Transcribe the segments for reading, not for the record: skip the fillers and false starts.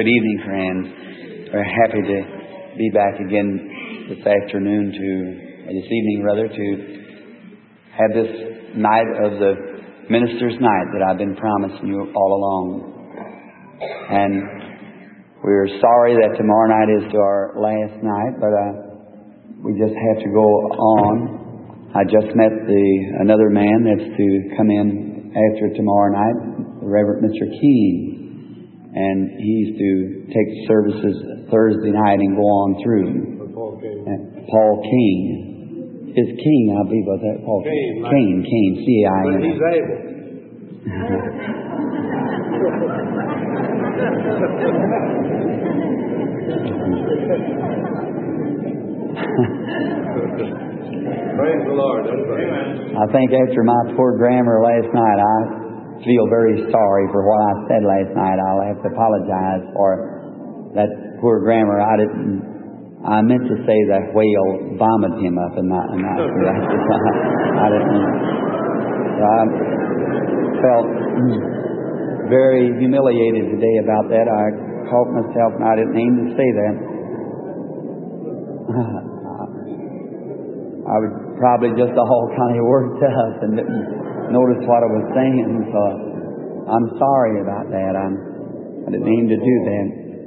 Good evening, friends. We're happy to be back again this evening, to have this night of the minister's night that I've been promising you all along. And we're sorry that tomorrow night is our last night, but we just have to go on. I just met another man that's to come in after tomorrow night, the Reverend Mr. King. And he's to take services Thursday night and go on through. Paul King. Is King, I believe, was that Paul King? King, C-A-I-N. But he's able. Praise the Lord. I think after my poor grammar last night, I feel very sorry for what I said last night. I'll have to apologize for that poor grammar. I meant to say that whale vomited him up, and not I didn't. So I felt very humiliated today about that. I caught myself, and I didn't mean to say that. I was probably just all kind of worked up and didn't notice what I was saying, so I'm sorry about that. I didn't mean to do that.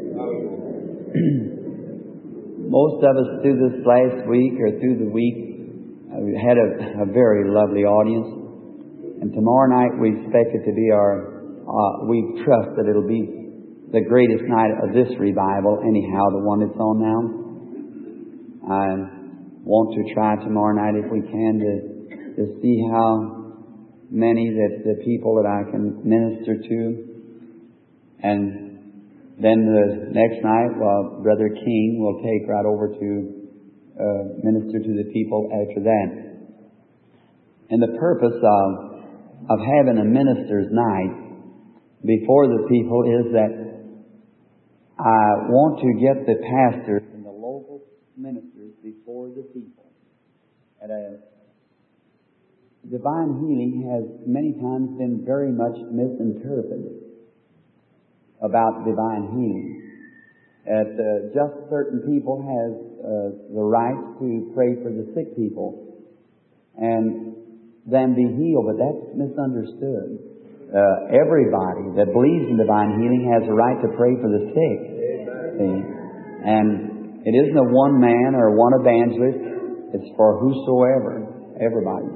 Most of us through this last week or through the week we had a very lovely audience, and tomorrow night we expect it to be we trust that it'll be the greatest night of this revival anyhow, the one that's on now. I want to try tomorrow night if we can to see how many that the people that I can minister to. And then the next night, Brother King will take right over to minister to the people after that. And the purpose of having a minister's night before the people is that I want to get the pastors and the local ministers before the people. Divine healing has many times been very much misinterpreted about divine healing. That just certain people have the right to pray for the sick people and then be healed, but that's misunderstood. Everybody that believes in divine healing has a right to pray for the sick. See? And it isn't a one man or one evangelist. It's for whosoever, everybody.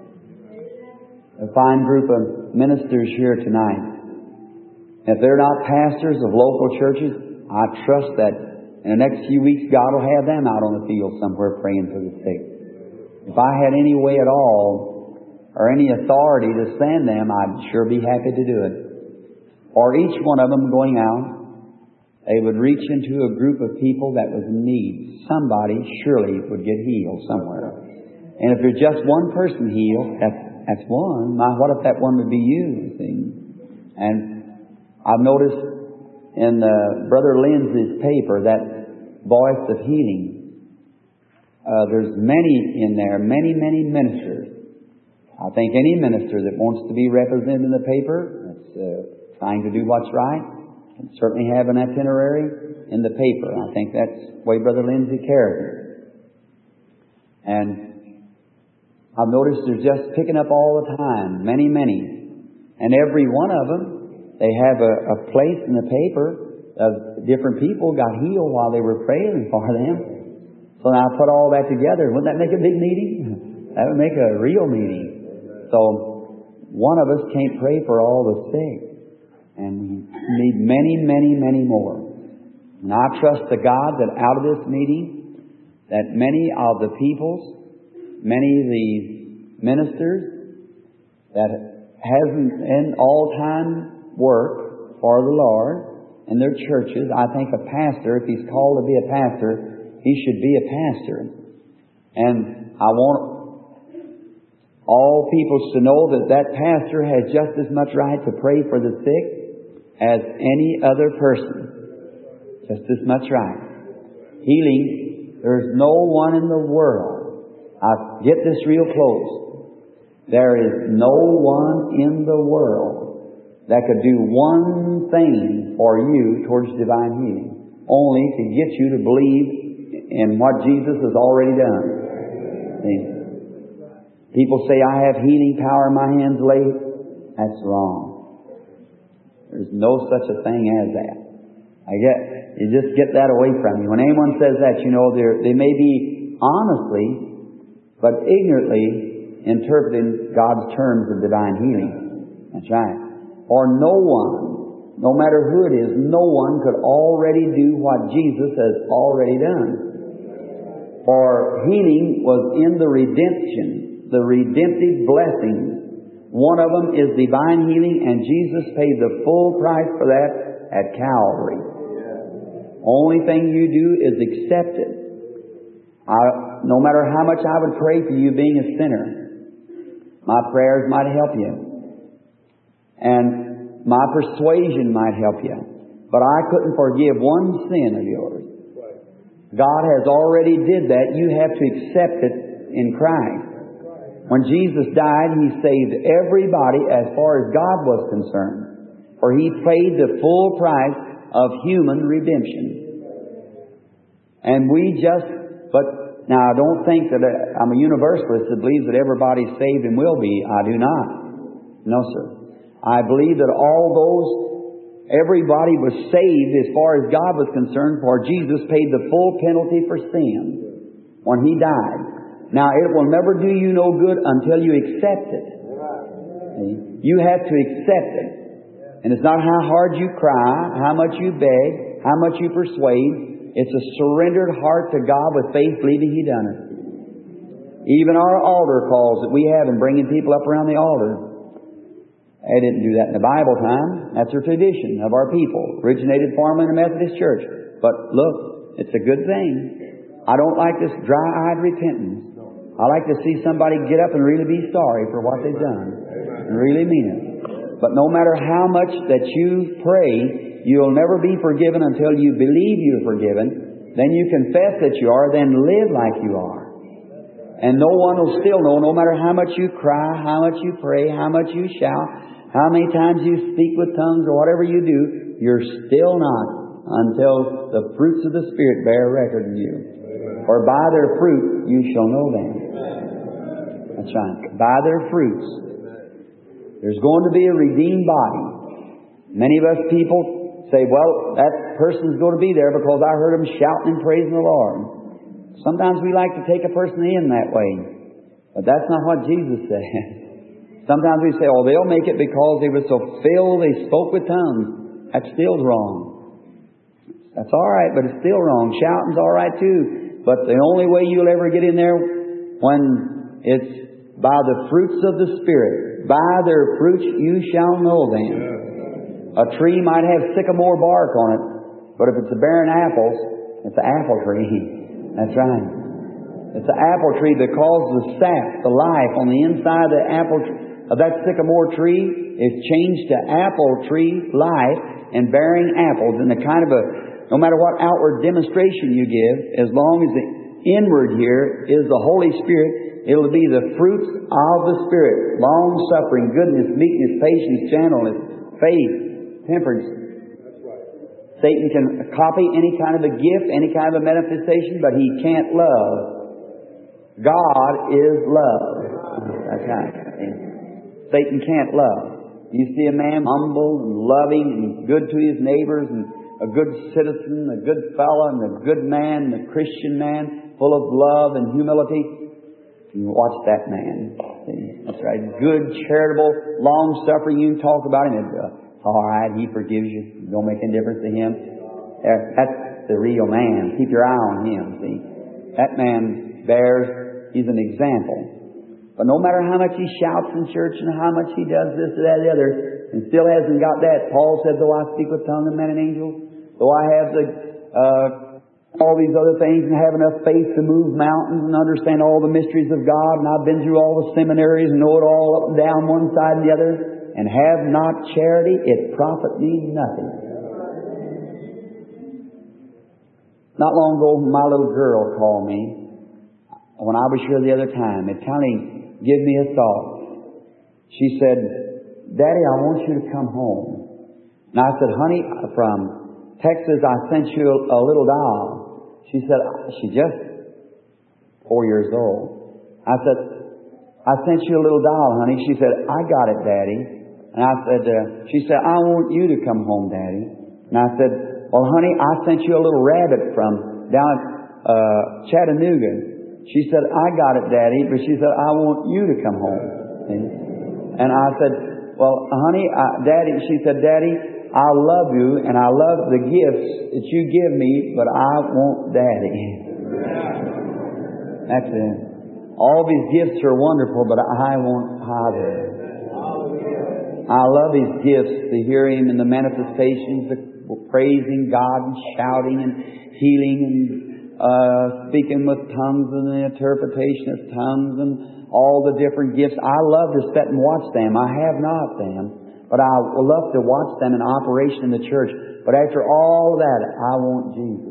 A fine group of ministers here tonight. If they're not pastors of local churches, I trust that in the next few weeks God will have them out on the field somewhere praying for the sick. If I had any way at all or any authority to send them, I'd sure be happy to do it. Or each one of them going out, they would reach into a group of people that was in need. Somebody surely would get healed somewhere. And if there's just one person healed, that's one. What if that one would be you? See? And I've noticed in Brother Lindsay's paper, that Voice of Healing, there's many in there, many ministers. I think any minister that wants to be represented in the paper, that's trying to do what's right, can certainly have an itinerary in the paper. I think that's the way Brother Lindsay carried it. And I've noticed they're just picking up all the time, many. And every one of them, they have a place in the paper of different people got healed while they were praying for them. So now I put all that together. Wouldn't that make a big meeting? That would make a real meeting. So one of us can't pray for all the sick. And we need many more. And I trust to God that out of this meeting, that many of the peoples, many of the ministers that hasn't in all-time work for the Lord in their churches, I think a pastor, if he's called to be a pastor, he should be a pastor. And I want all peoples to know that pastor has just as much right to pray for the sick as any other person. Just as much right. Healing, there's no one in the world. I get this real close. There is no one in the world that could do one thing for you towards divine healing. Only to get you to believe in what Jesus has already done. See? People say, I have healing power in my hands laid. That's wrong. There's no such a thing as that. You just get that away from you. When anyone says that, you know, they may be honestly, but ignorantly interpreting God's terms of divine healing. That's right. Or no one, no matter who it is, no one could already do what Jesus has already done. For healing was in the redemption, the redemptive blessings. One of them is divine healing, and Jesus paid the full price for that at Calvary. Only thing you do is accept it. No matter how much I would pray for you being a sinner, my prayers might help you. And my persuasion might help you. But I couldn't forgive one sin of yours. God has already did that. You have to accept it in Christ. When Jesus died, He saved everybody as far as God was concerned. For He paid the full price of human redemption. And but now don't think that I'm a universalist that believes that everybody's saved and will be. I do not. No, sir. I believe that everybody was saved as far as God was concerned, for Jesus paid the full penalty for sin when He died. Now, it will never do you no good until you accept it. You have to accept it. And it's not how hard you cry, how much you beg, how much you persuade. It's a surrendered heart to God with faith, believing He done it. Even our altar calls that we have in bringing people up around the altar, they didn't do that in the Bible time. That's a tradition of our people. Originated formerly in the Methodist Church. But look, it's a good thing. I don't like this dry-eyed repentance. I like to see somebody get up and really be sorry for what they've done. And really mean it. But no matter how much that you pray, you'll never be forgiven until you believe you're forgiven. Then you confess that you are, then live like you are. And no one will still know, no matter how much you cry, how much you pray, how much you shout, how many times you speak with tongues or whatever you do, you're still not until the fruits of the Spirit bear record in you. For by their fruit you shall know them. That's right. By their fruits. There's going to be a redeemed body. Many of us people say, well, that person's going to be there because I heard them shouting and praising the Lord. Sometimes we like to take a person in that way. But that's not what Jesus said. Sometimes we say, oh, they'll make it because they were so filled they spoke with tongues. That's still wrong. That's all right, but it's still wrong. Shouting's all right too. But the only way you'll ever get in there when it's by the fruits of the Spirit. By their fruits you shall know them. A tree might have sycamore bark on it, but if it's bearing apples, it's an apple tree. That's right. It's an apple tree because the sap, the life on the inside of that sycamore tree is changed to apple tree life and bearing apples. And the kind of no matter what outward demonstration you give, as long as the inward here is the Holy Spirit, it'll be the fruits of the Spirit. Long-suffering, goodness, meekness, patience, gentleness, faith, temperance. Satan can copy any kind of a gift, any kind of a manifestation, but he can't love. God is love. That's right. Satan can't love. You see a man humble and loving and good to his neighbors and a good citizen, a good fellow and a good man, and a Christian man, full of love and humility. You watch that man. See? That's right. Good, charitable, long-suffering. You can talk about him. It's all right. He forgives you. It don't make any difference to him. That's the real man. Keep your eye on him. See? That man he's an example. But no matter how much he shouts in church and how much he does this or that or the other, and still hasn't got that. Paul said, though I speak with tongues and men and angels, though I have all these other things and have enough faith to move mountains and understand all the mysteries of God, and I've been through all the seminaries and know it all up and down one side and the other, and have not charity, it profit me nothing. Not long ago, my little girl called me when I was here the other time. It kind of gave me a thought. She said, Daddy, I want you to come home. And I said, honey, from Texas, I sent you a little doll. She said, she's just 4 years old. I said, I sent you a little doll, honey. She said, I got it, Daddy. And I said, she said, I want you to come home, Daddy. And I said, well, honey, I sent you a little rabbit from down at Chattanooga. She said, I got it, Daddy. But she said, I want you to come home. And I said, well, honey, Daddy, she said, Daddy, I love you and I love the gifts that you give me, but I want Daddy. That's it. All these gifts are wonderful, but I want Father. I love His gifts, to hear Him in the manifestations, the praising God and shouting and healing and speaking with tongues and the interpretation of tongues and all the different gifts. I love to sit and watch them. I have not them, but I love to watch them in operation in the church. But after all that, I want Jesus.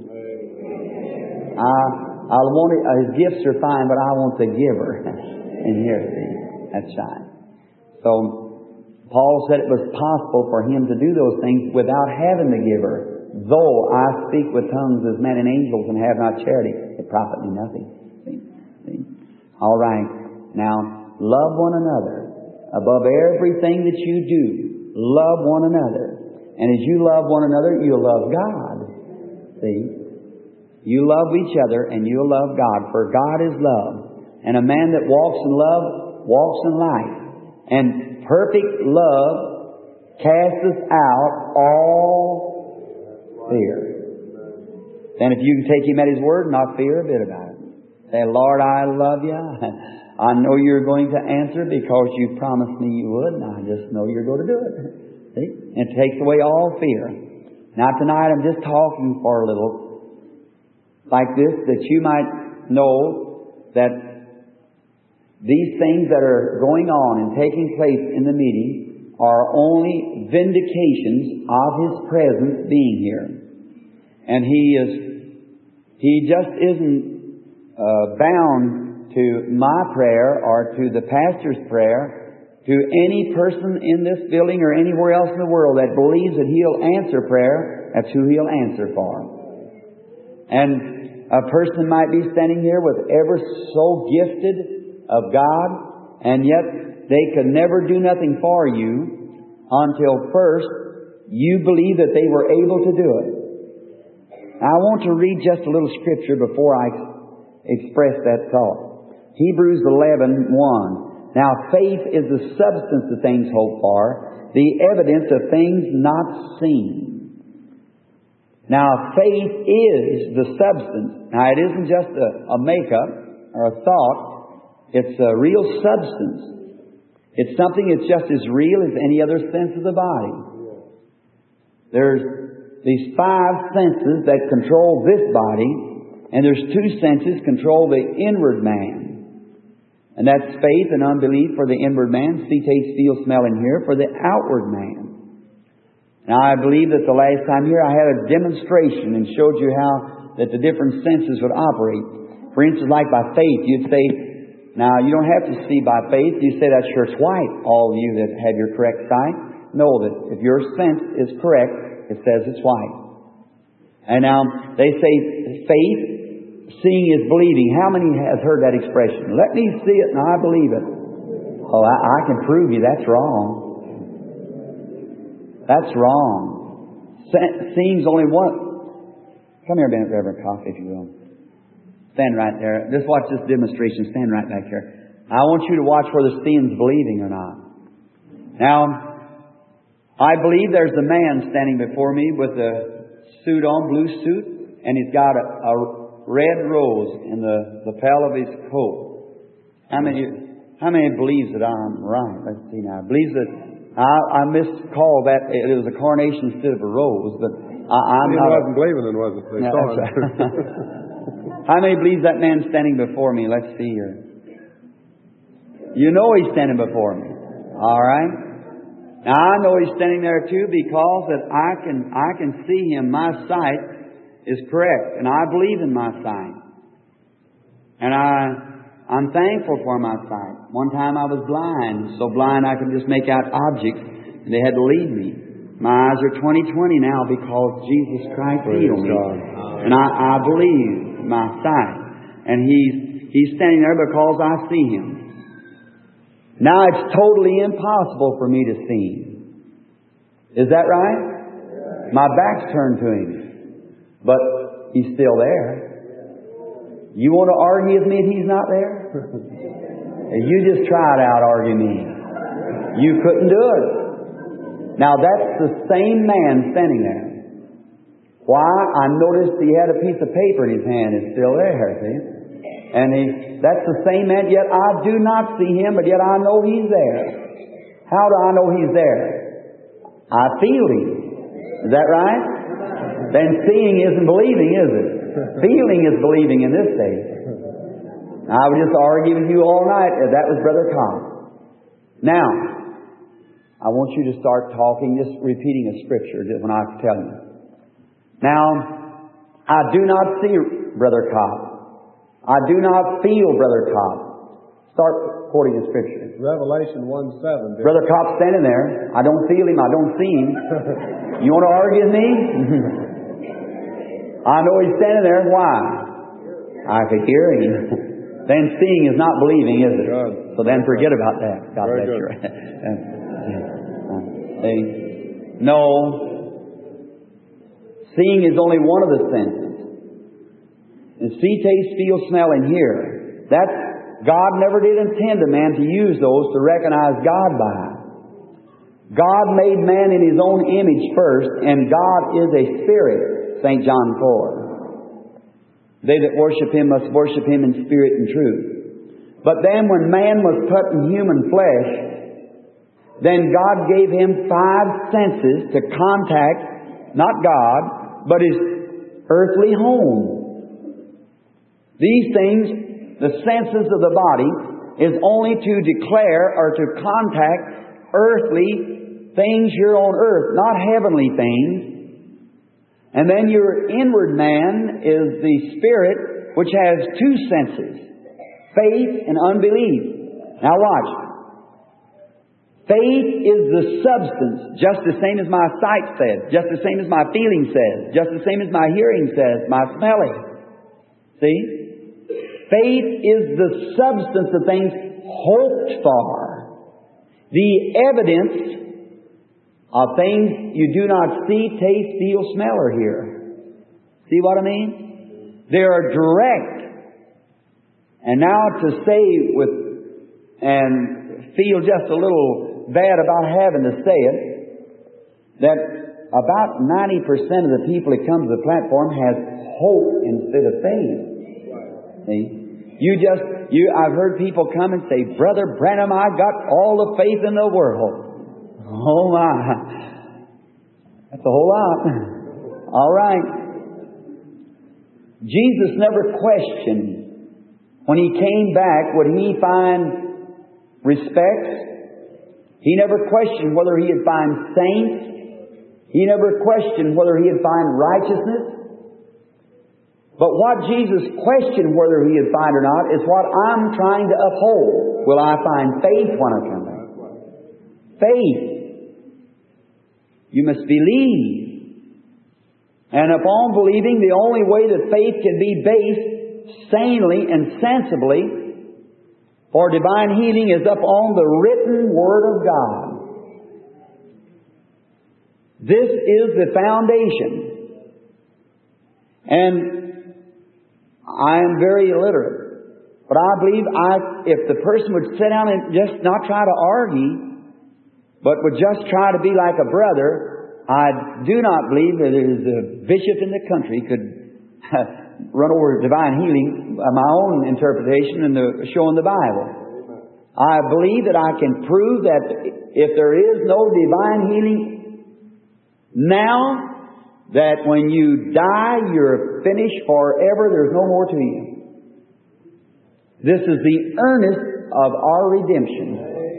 I want it, His gifts are fine, but I want the giver. And here, see, that's right. So Paul said it was possible for him to do those things without having the giver. Though I speak with tongues as men and angels and have not charity, it profit me nothing. See? All right. Now, love one another. Above everything that you do, love one another. And as you love one another, you'll love God. See? You love each other and you'll love God, for God is love. And a man that walks in love walks in life. And perfect love casts out all fear. Then if you can take Him at His word, not fear a bit about it. Say, Lord, I love you. I know you're going to answer because you promised me you would, and I just know you're going to do it. See? It takes away all fear. Now tonight I'm just talking for a little like this, that you might know that these things that are going on and taking place in the meeting are only vindications of His presence being here. And He just isn't bound to my prayer or to the pastor's prayer, to any person in this building or anywhere else in the world that believes that He'll answer prayer. That's who He'll answer for. And a person might be standing here with ever so gifted of God, and yet they could never do nothing for you until first you believe that they were able to do it. I want to read just a little scripture before I express that thought. Hebrews 11:1. Now faith is the substance of things hoped for, the evidence of things not seen. Now faith is the substance. Now it isn't just a makeup or a thought. It's a real substance. It's something that's just as real as any other sense of the body. There's these 5 senses that control this body, and there's 2 senses control the inward man. And that's faith and unbelief for the inward man, see, taste, feel, smell, and hear for the outward man. Now I believe that the last time here I had a demonstration and showed you how that the different senses would operate. For instance, like by faith, you'd say, now you don't have to see by faith, you say that shirt's white, all of you that have your correct sight. Know that if your sense is correct, it says it's white. And now they say faith, seeing is believing. How many has heard that expression? Let me see it and I believe it. Oh, I can prove you that's wrong. That's wrong. Seeing's only one. Come here, Reverend Coffey, if you will. Stand right there. Just watch this demonstration. Stand right back here. I want you to watch whether seeing's believing or not. Now, I believe there's a man standing before me with a suit on, blue suit, and he's got a red rose in the lapel of his coat. How many believes that I'm right? Let's see now. Believes that I miscalled that. It was a carnation instead of a rose, but I'm not. He wasn't believing it, was it? They saw it. How many believes that man standing before me? Let's see here. You know he's standing before me. All right. Now I know he's standing there too because that I can see him. My sight is correct, and I believe in my sight. And I'm thankful for my sight. One time I was blind, so blind I could just make out objects, and they had to lead me. My eyes are 20/20 now because Jesus Christ healed me. And I believe my sight. And He's standing there because I see Him. Now it's totally impossible for me to see Him. Is that right? My back's turned to Him. But He's still there. You want to argue with me if He's not there? You just try it out, argue me. You couldn't do it. Now that's the same man standing there. Why? I noticed he had a piece of paper in his hand. It's still there, see? And that's the same man, yet I do not see Him, but yet I know He's there. How do I know He's there? I feel Him. Is that right? Then seeing isn't believing, is it? Feeling is believing in this day. I would just argue with you all night. That was Brother Cobb. Now, I want you to start talking, just repeating a scripture when I tell you. Now, I do not see Brother Cobb. I do not feel Brother Cobb. Start quoting the scripture. Revelation 1:7. Brother Cobb's standing there. I don't feel Him. I don't see Him. You want to argue with me? I know He's standing there. Why? I could hear Him. Then seeing is not believing, is it? Good. So then forget about that. God bless you. No. Seeing is only one of the senses. And see, taste, feel, smell, and hear. God never did intend a man to use those to recognize God by. God made man in His own image first, and God is a spirit. St. John 4. They that worship Him must worship Him in spirit and truth. But then when man was put in human flesh, then God gave him 5 senses to contact, not God, but His earthly home. These things, the senses of the body, is only to declare or to contact earthly things here on earth, not heavenly things. And then your inward man is the spirit, which has 2 senses, faith and unbelief. Now watch. Faith is the substance, just the same as my sight says, just the same as my feeling says, just the same as my hearing says, my smelling. See? Faith is the substance of things hoped for. The evidence of things you do not see, taste, feel, smell, or hear. See what I mean? They are direct. And now to say and feel just a little bad about having to say it, that about 90% of the people that come to the platform has hope instead of faith. See? I've heard people come and say, Brother Branham, I got all the faith in the world. Oh my. That's a whole lot. All right. Jesus never questioned when He came back, would He find respect? He never questioned whether He'd find saints. He never questioned whether He'd find righteousness. But what Jesus questioned whether He'd find or not is what I'm trying to uphold. Will I find faith when I come back? Faith. You must believe. And upon believing, the only way that faith can be based sanely and sensibly for divine healing is upon the written Word of God. This is the foundation. And I am very illiterate. But I believe if the person would sit down and just not try to argue, but would just try to be like a brother, I do not believe that there is a bishop in the country could run over divine healing by my own interpretation and showing the Bible. I believe that I can prove that if there is no divine healing now, that when you die, you're finished forever. There's no more to you. This is the earnest of our redemption.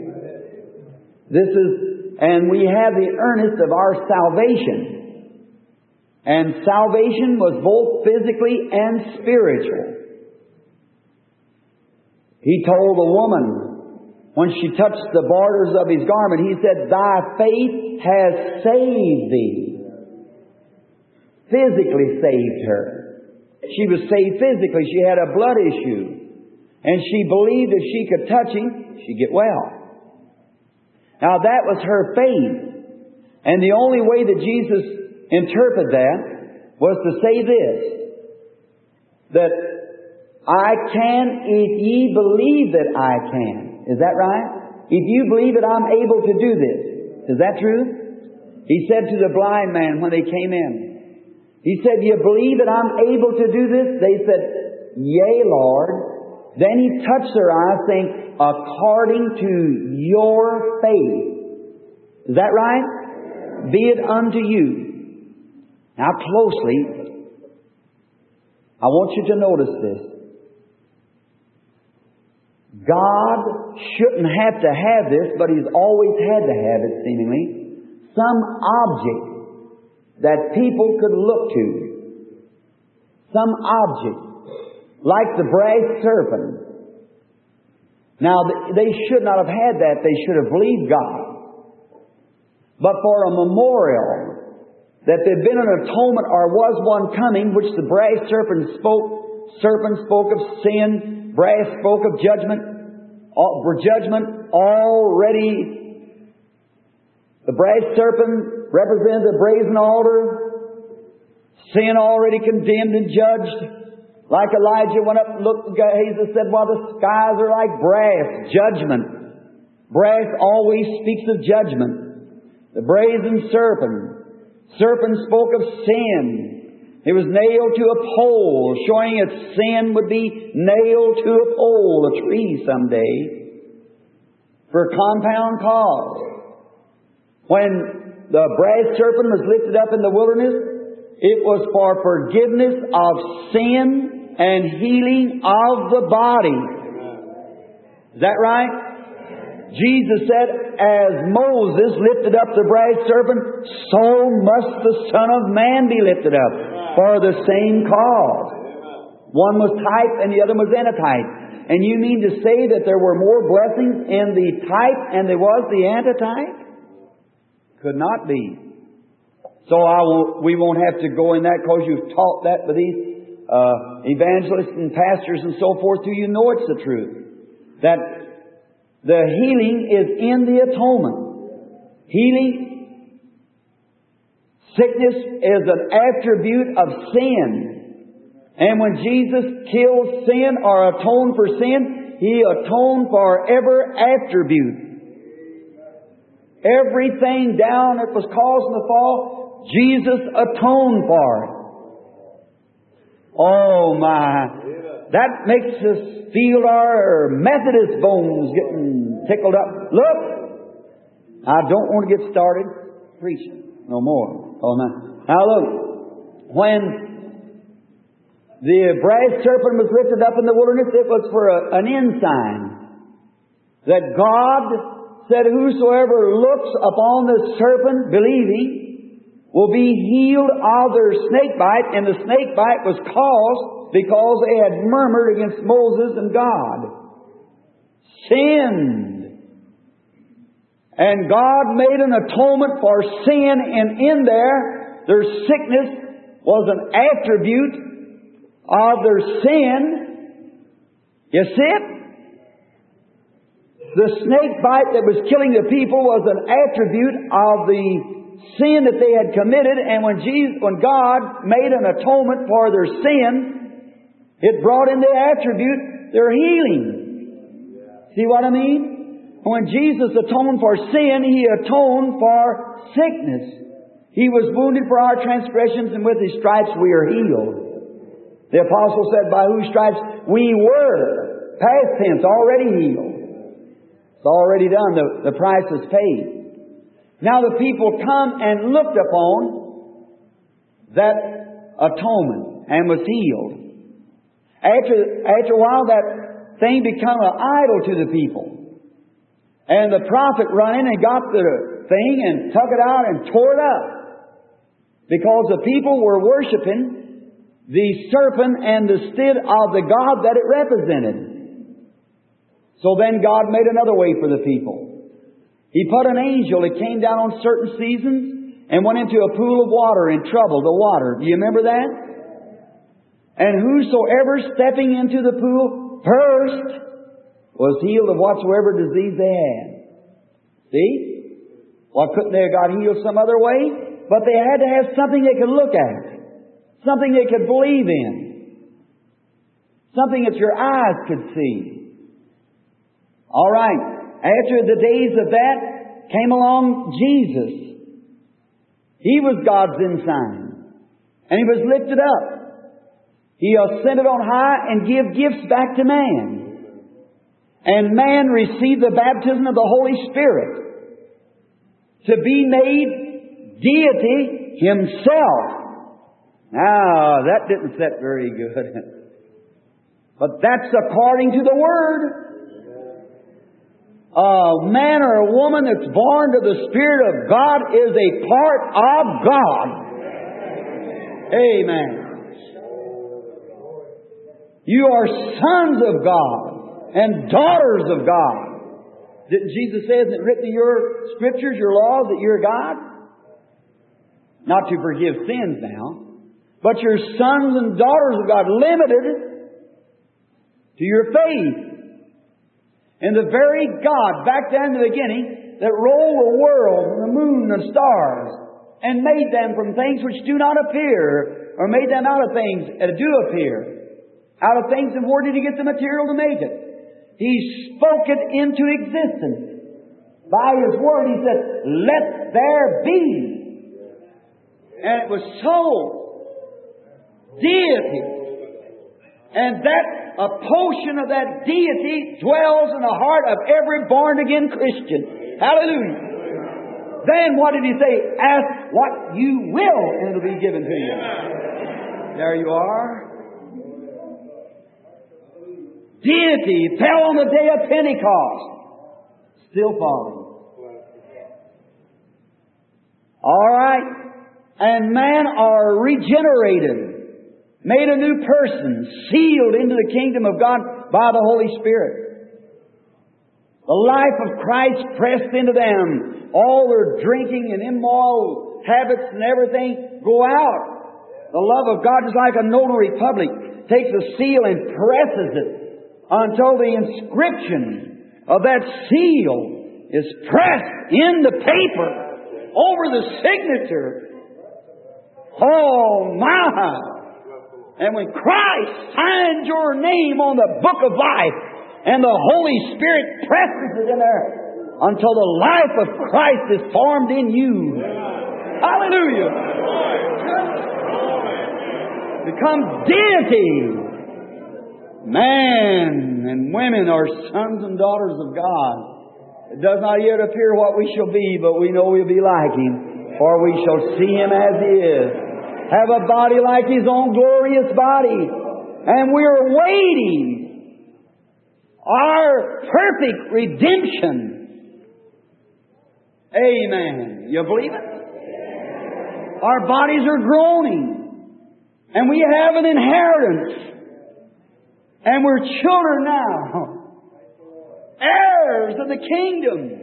And we have the earnest of our salvation. And salvation was both physically and spiritual. He told the woman, when she touched the borders of His garment, He said, "Thy faith has saved thee." Physically saved her. She was saved physically. She had a blood issue. And she believed if she could touch Him, she'd get well. Now that was her faith. And the only way that Jesus interpreted that was to say this, that I can if ye believe that I can. Is that right? If you believe that I'm able to do this. Is that true? He said to the blind man when they came in, He said, "You believe that I'm able to do this?" They said, "Yea, Lord." Then He touched their eyes, saying, "According to your faith." Is that right? "Be it unto you." Now closely, I want you to notice this. God shouldn't have to have this, but He's always had to have it, seemingly. Some object that people could look to. Some object. Like the brass serpent. Now, they should not have had that. They should have believed God. But for a memorial that there'd been an atonement or was one coming, which the brass serpent spoke of sin, brass spoke of judgment. Judgment already. The brass serpent represented the brazen altar. Sin already condemned and judged. Like Elijah went up and looked at Gehazi and said, "Well, the skies are like brass." Judgment. Brass always speaks of judgment. The brazen serpent spoke of sin. It was nailed to a pole, showing its sin would be nailed to a pole, a tree someday, for a compound cause. When the brass serpent was lifted up in the wilderness, it was for forgiveness of sin and healing of the body. Is that right? Jesus said, "As Moses lifted up the brass serpent, so must the Son of Man be lifted up, for the same cause." One was type and the other was antitype. And you mean to say that there were more blessings in the type and there was the antitype? Could not be. So we won't have to go in that because you've taught that with these evangelists and pastors and so forth, so you know it's the truth. That the healing is in the atonement. Healing, sickness is an attribute of sin. And when Jesus killed sin or atoned for sin, He atoned for every attribute. Everything down that was causing the fall, Jesus atoned for it. Oh my! That makes us feel our Methodist bones getting tickled up. Look! I don't want to get started preaching no more. Oh my! Now look, when the brass serpent was lifted up in the wilderness, it was for an ensign that God said, "Whosoever looks upon the serpent believing will be healed of their snake bite." And the snake bite was caused because they had murmured against Moses and God. Sinned. And God made an atonement for sin, and in there, their sickness was an attribute of their sin. You see it? The snake bite that was killing the people was an attribute of the sin that they had committed, and when God made an atonement for their sin, it brought in the attribute, their healing. See what I mean? When Jesus atoned for sin, He atoned for sickness. He was wounded for our transgressions, and with His stripes we are healed. The apostle said, "By whose stripes we were," past tense, already healed. It's already done. The price is paid. Now the people come and looked upon that atonement and was healed. After a while, that thing become an idol to the people. And the prophet run in and got the thing and took it out and tore it up. Because the people were worshiping the serpent and the stead of the God that it represented. So then God made another way for the people. He put an angel that came down on certain seasons and went into a pool of water and troubled the water. Do you remember that? And whosoever stepping into the pool first was healed of whatsoever disease they had. See? Well, couldn't they have got healed some other way? But they had to have something they could look at. Something they could believe in. Something that your eyes could see. All right. After the days of that came along Jesus. He was God's ensign. And He was lifted up. He ascended on high and gave gifts back to man. And man received the baptism of the Holy Spirit to be made deity Himself. Now, that didn't set very good. But that's according to the Word. A man or a woman that's born to the Spirit of God is a part of God. Amen. You are sons of God and daughters of God. Didn't Jesus say, isn't it written in your scriptures, your laws, that you're God? Not to forgive sins now, but you're sons and daughters of God, limited to your faith. And the very God, back down in the beginning, that rolled the world and the moon and the stars, and made them from things which do not appear, or made them out of things that do appear. Out of things, and where did He get the material to make it? He spoke it into existence. By His Word, He said, let there be. And it was so. Deity. And that, a portion of that deity dwells in the heart of every born-again Christian. Hallelujah. Then what did He say? Ask what you will, and it'll be given to you. There you are. Deity fell on the day of Pentecost. Still falling. All right. And man are regenerated. Made a new person, sealed into the kingdom of God by the Holy Spirit. The life of Christ pressed into them. All their drinking and immoral habits and everything go out. The love of God is like a notary public. Takes a seal and presses it until the inscription of that seal is pressed in the paper over the signature. Oh my! And when Christ signs your name on the book of life, and the Holy Spirit presses it in there until the life of Christ is formed in you. Hallelujah! Becomes deity. Man and women are sons and daughters of God. It does not yet appear what we shall be, but we know we'll be like Him, for we shall see Him as He is. Have a body like His own glorious body. And we're waiting our perfect redemption. Amen. You believe it? Our bodies are groaning. And we have an inheritance. And we're children now. Heirs of the kingdom.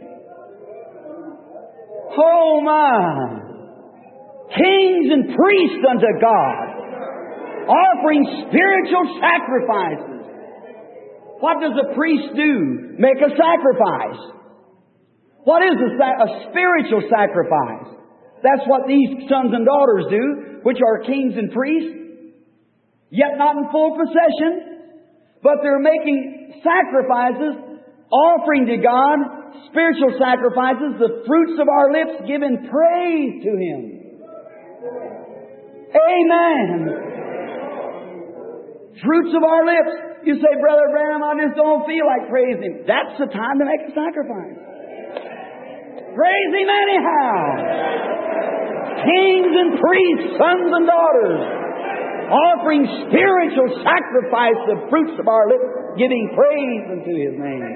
Oh my! Kings and priests unto God, offering spiritual sacrifices. What does a priest do? Make a sacrifice. What is a spiritual sacrifice? That's what these sons and daughters do, which are kings and priests, yet not in full possession, but they're making sacrifices, offering to God spiritual sacrifices, the fruits of our lips, giving praise to Him. Amen. Fruits of our lips. You say, Brother Branham, I just don't feel like praising Him. That's the time to make a sacrifice. Praise Him anyhow. Kings and priests, sons and daughters, offering spiritual sacrifice, the fruits of our lips, giving praise unto His name.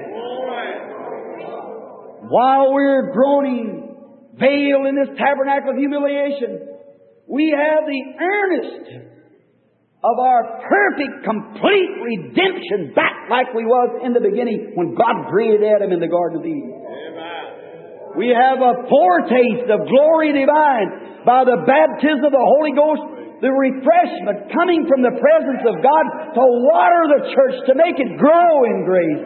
While we're groaning, veiled in this tabernacle of humiliation, we have the earnest of our perfect, complete redemption back like we was in the beginning when God created Adam in the Garden of Eden. Amen. We have a foretaste of glory divine by the baptism of the Holy Ghost, the refreshment coming from the presence of God to water the church, to make it grow in grace.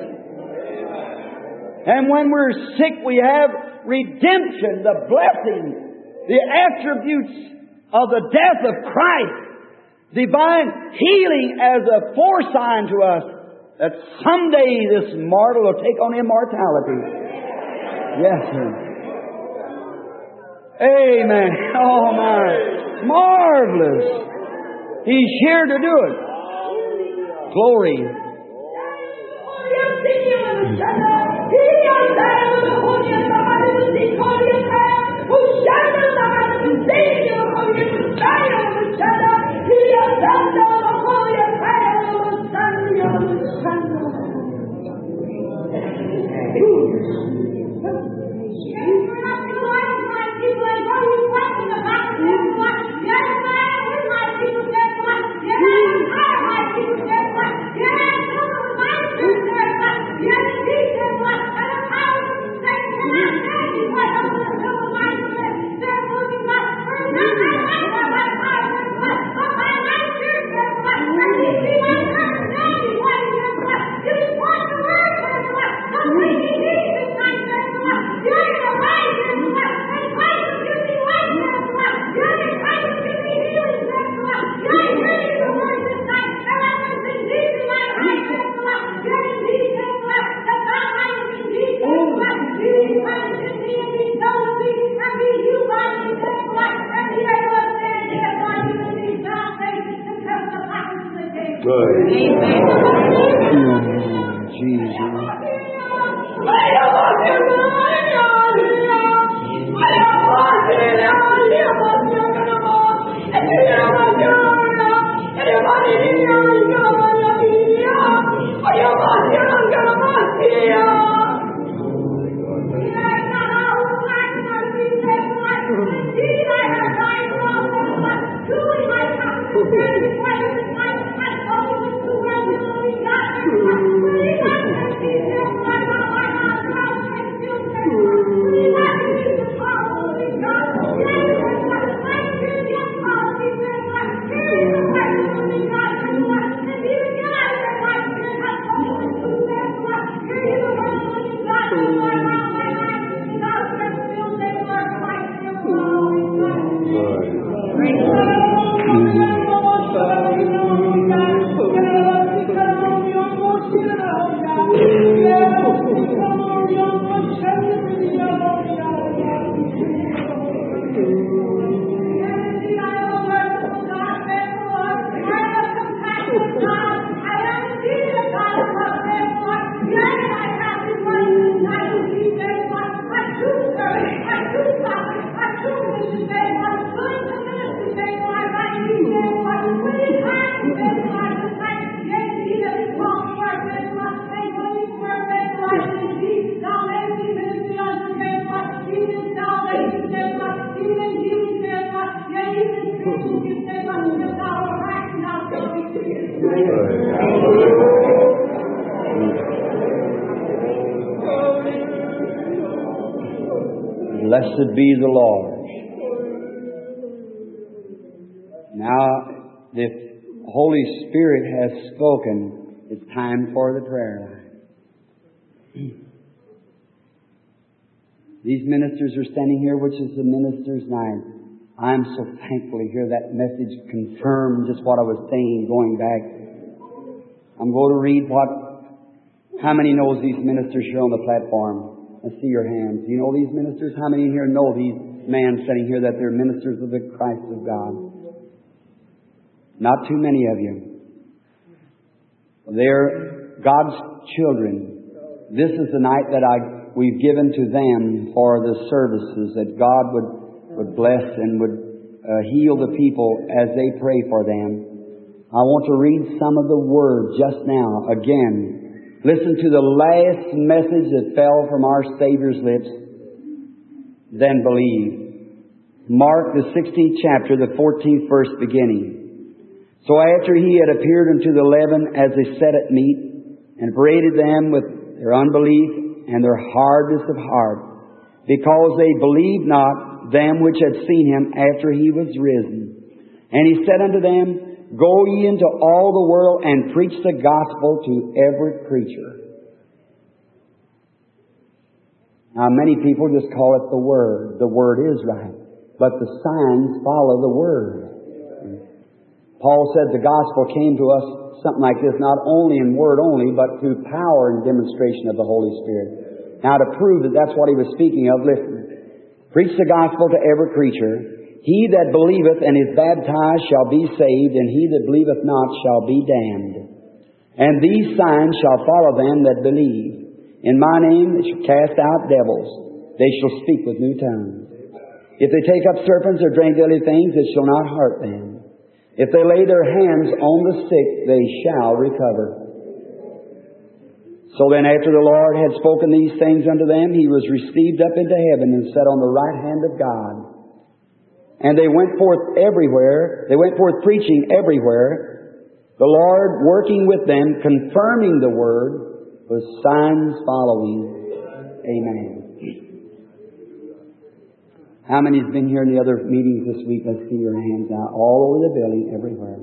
And when we're sick, we have redemption, the blessing, the attributes of the death of Christ, divine healing as a foresign to us that someday this mortal will take on immortality. Yes, sir. Amen. Oh, my. Marvelous. He's here to do it. Glory. Blessed be the Lord. Now, the Holy Spirit has spoken. It's time for the prayer line. These ministers are standing here, which is the minister's night. I'm so thankful to hear that message confirm just what I was saying going back. I'm going to read how many knows these ministers here on the platform? I see your hands. Do you know these ministers? How many in here know these men sitting here that they're ministers of the Christ of God? Not too many of you. They're God's children. This is the night that we've given to them for the services, that God would bless and would heal the people as they pray for them. I want to read some of the words just now again. Listen to the last message that fell from our Savior's lips. Then believe. Mark the 16th chapter, the 14th verse beginning. So after He had appeared unto the 11 as they sat at meat, and upbraided them with their unbelief and their hardness of heart, because they believed not them which had seen Him after He was risen. And He said unto them, Go ye into all the world and preach the gospel to every creature. Now many people just call it the Word. The Word is right. But the signs follow the Word. Paul said the gospel came to us something like this, not only in word only, but through power and demonstration of the Holy Spirit. Now to prove that that's what he was speaking of, listen. Preach the gospel to every creature. He that believeth and is baptized shall be saved, and he that believeth not shall be damned. And these signs shall follow them that believe. In my name they shall cast out devils. They shall speak with new tongues. If they take up serpents or drink deadly things, it shall not hurt them. If they lay their hands on the sick, they shall recover. So then after the Lord had spoken these things unto them, He was received up into heaven and sat on the right hand of God. And they went forth everywhere. They went forth preaching everywhere. The Lord working with them, confirming the word, with signs following. Amen. How many has been here in the other meetings this week? Let's see your hands out. All over the building, everywhere.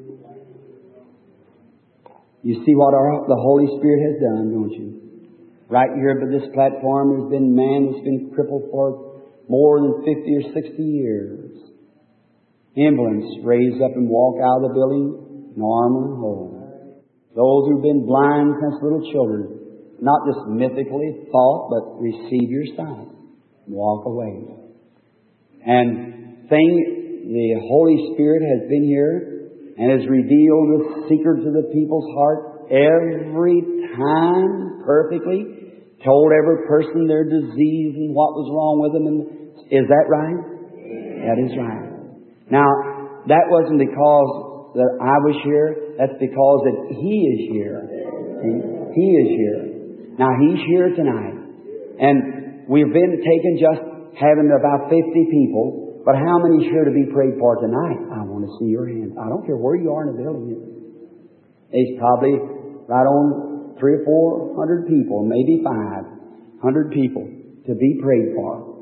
You see what the Holy Spirit has done, don't you? Right here at this platform, there's been man that's been crippled for more than 50 or 60 years. Invalids raised up and walk out of the building normal and whole. Those who've been blind since little children, not just mythically thought, but receive your sight. Walk away. And the Holy Spirit has been here and has revealed the secrets of the people's heart every time perfectly, told every person their disease and what was wrong with them. And is that right? That is right. Now, that wasn't because that I was here. That's because that He is here. He is here. Now, He's here tonight. And we've been taken just having about 50 people, but how many is here to be prayed for tonight? I want to see your hands. I don't care where you are in the building. There's probably right on 300 or 400 people, maybe 500 people to be prayed for.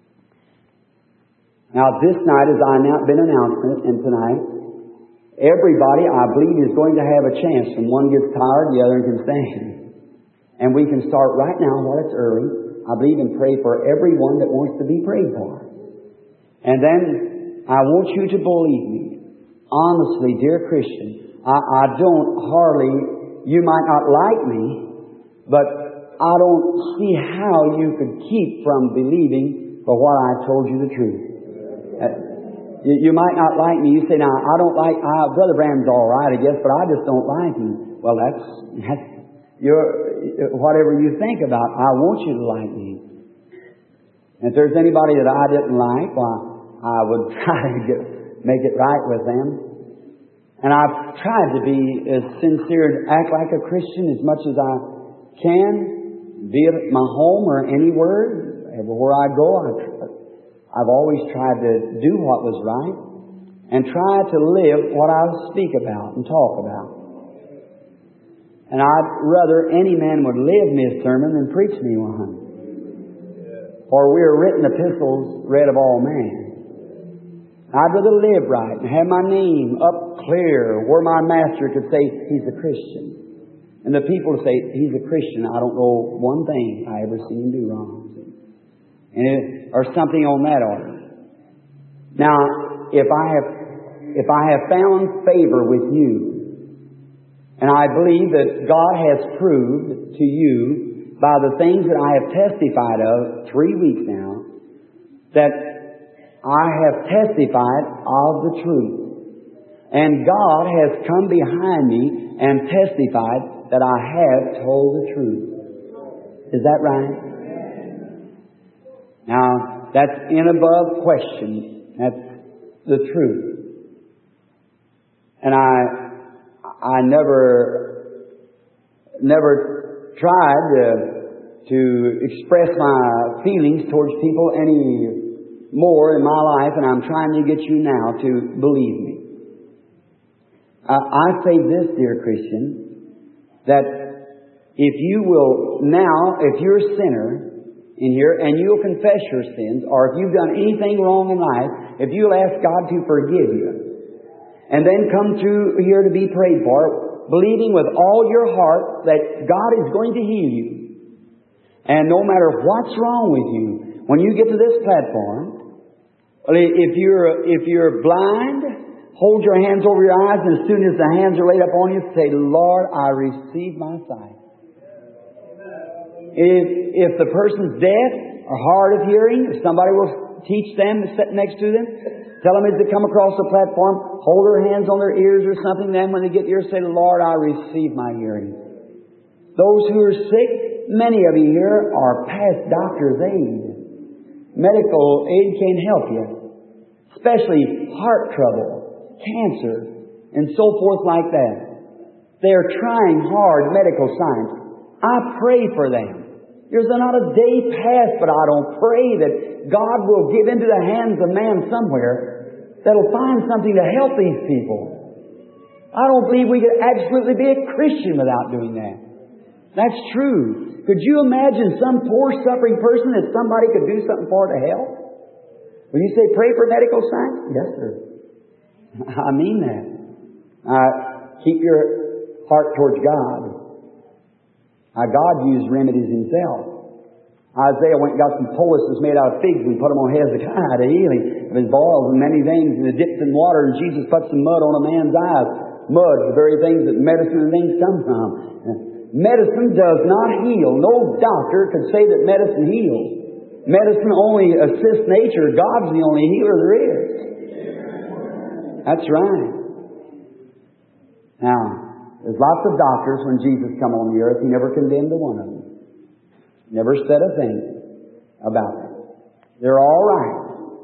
Now this night, as I been announcing, and tonight, everybody, I believe, is going to have a chance. When one gets tired, the other can stand. And we can start right now while it's early. I believe and pray for everyone that wants to be prayed for. And then I want you to believe me. Honestly, dear Christian, I don't hardly, you might not like me, but I don't see how you could keep from believing for what I told you the truth. You might not like me. You say, now, I don't like, Brother Branham's all right, I guess, but I just don't like him. Well, that's whatever you think about, I want you to like me. And if there's anybody that I didn't like, well, I would try to make it right with them. And I've tried to be as sincere and act like a Christian as much as I can, be it at my home or anywhere, everywhere I go. I've always tried to do what was right and try to live what I speak about and talk about. And I'd rather any man would live me a sermon than preach me one. For we are written epistles read of all men. I'd rather live right and have my name up clear where my master could say, he's a Christian. And the people say, he's a Christian. I don't know one thing I ever seen him do wrong. Or something on that order. Now, if I have found favor with you, and I believe that God has proved to you by the things that I have testified of 3 weeks now, that I have testified of the truth. And God has come behind me and testified that I have told the truth. Is that right? Now, that's in above question. That's the truth. And I never tried to express my feelings towards people any more in my life, and I'm trying to get you now to believe me. I say this, dear Christian, that if you will now, if you're a sinner in here and you'll confess your sins, or if you've done anything wrong in life, if you'll ask God to forgive you, and then come through here to be prayed for, believing with all your heart that God is going to heal you, and no matter what's wrong with you, when you get to this platform, if you're blind, hold your hands over your eyes, and as soon as the hands are laid up on you, say, Lord, I receive my sight. If the person's deaf or hard of hearing, if somebody will teach them to sit next to them, tell them as they come across the platform, hold their hands on their ears or something, then when they get here, say, Lord, I receive my hearing. Those who are sick, many of you here are past doctor's aid. Medical aid can't help you. Especially heart trouble, cancer, and so forth like that. They're trying hard medical science. I pray for them. There's not a day passed, but I don't pray that God will give into the hands of man somewhere that'll find something to help these people. I don't believe we could absolutely be a Christian without doing that. That's true. Could you imagine some poor suffering person that somebody could do something for to help? When you say pray for medical science? Yes, sir. I mean that. Keep your heart towards God. God used remedies Himself. Isaiah went and got some poultices made out of figs and put them on Hezekiah to heal him of his boils and many things, and they dipped in water, and Jesus put some mud on a man's eyes. Mud, the very things that medicine and things come from. Medicine does not heal. No doctor could say that medicine heals. Medicine only assists nature. God's the only healer there is. That's right. Now, there's lots of doctors when Jesus come on the earth. He never condemned a one of them. Never said a thing about it. They're all right.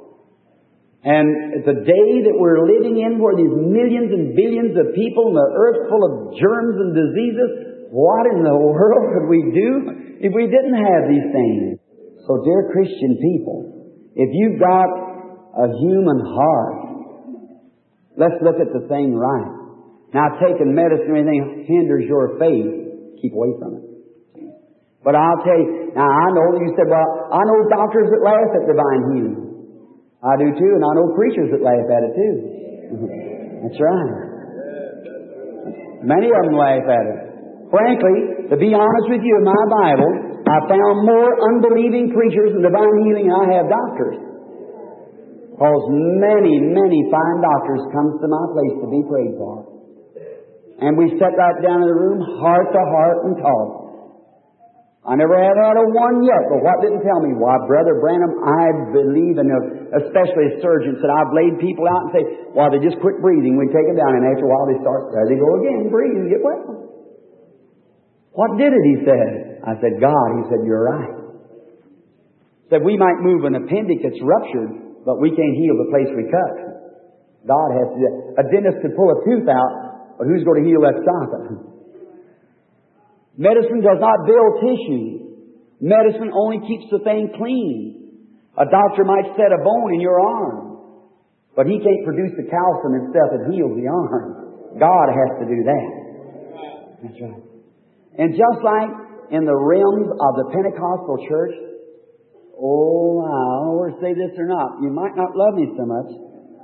And the day that we're living in where these millions and billions of people and the earth full of germs and diseases, what in the world could we do if we didn't have these things? So dear Christian people, if you've got a human heart, let's look at the thing right. Now, taking medicine or anything hinders your faith. Keep away from it. But I'll tell you, now I know you said, well, I know doctors that laugh at divine healing. I do too, and I know preachers that laugh at it too. That's right. Many of them laugh at it. Frankly, to be honest with you, in my Bible, I found more unbelieving preachers in divine healing than I have doctors. Because many, many fine doctors come to my place to be prayed for. And we sat right down in the room, heart to heart, and talked. I never have had a one yet, but what didn't tell me? Why, Brother Branham, I believe in especially a surgeon said, I've laid people out and say, well, they just quit breathing. We take them down, and after a while they start, there they go again, breathe and get well. What did it, he said? I said, God. He said, you're right. He said, we might move an appendix that's ruptured, but we can't heal the place we cut. God has to do that. A dentist could pull a tooth out, but who's going to heal that socket? Medicine does not build tissue. Medicine only keeps the thing clean. A doctor might set a bone in your arm, but he can't produce the calcium and stuff that heals the arm. God has to do that. That's right. And just like in the realms of the Pentecostal church, oh, I don't know whether to say this or not. You might not love me so much.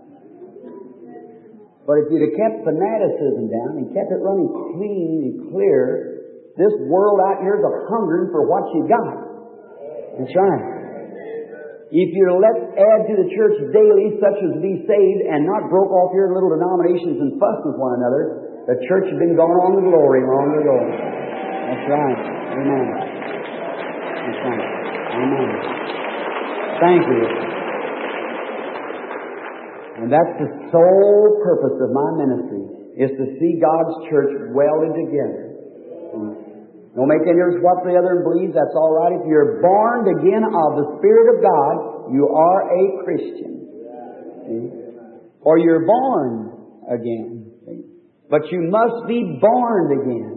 But if you'd have kept fanaticism down and kept it running clean and clear, this world out here is a-hungering for what you got. That's right. If you're add to the church daily such as be saved and not broke off here in little denominations and fuss with one another, the church has been going on to glory long ago. That's right. Amen. That's right. Amen. Thank you. And that's the sole purpose of my ministry, is to see God's church welded together. Don't make any difference what the other believes, that's all right. If you're born again of the Spirit of God, you are a Christian. See? Or you're born again. See? But you must be born again.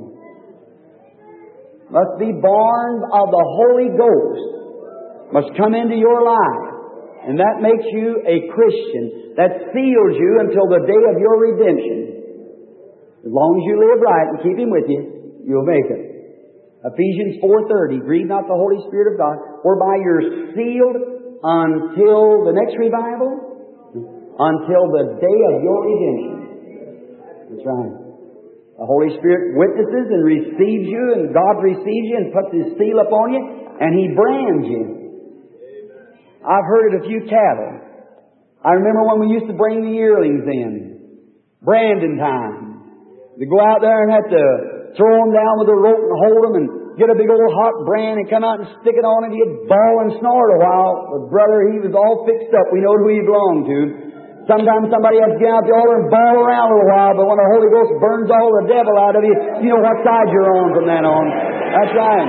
Must be born of the Holy Ghost. Must come into your life. And that makes you a Christian. That seals you until the day of your redemption. As long as you live right and keep Him with you, you'll make it. Ephesians 4:30, grieve not the Holy Spirit of God, whereby you're sealed until the next revival, until the day of your redemption. That's right. The Holy Spirit witnesses and receives you, and God receives you and puts His seal upon you, and He brands you. I've herded a few cattle. I remember when we used to bring the yearlings in. Branding time. We go out there and have to throw them down with a rope and hold them and get a big old hot brand and come out and stick it on, and he'd bawl and snort a while. But brother, he was all fixed up. We know who he belonged to. Sometimes somebody has to get out the altar and bawl around a little while, but when the Holy Ghost burns all the devil out of you, you know what side you're on from then on. That's right.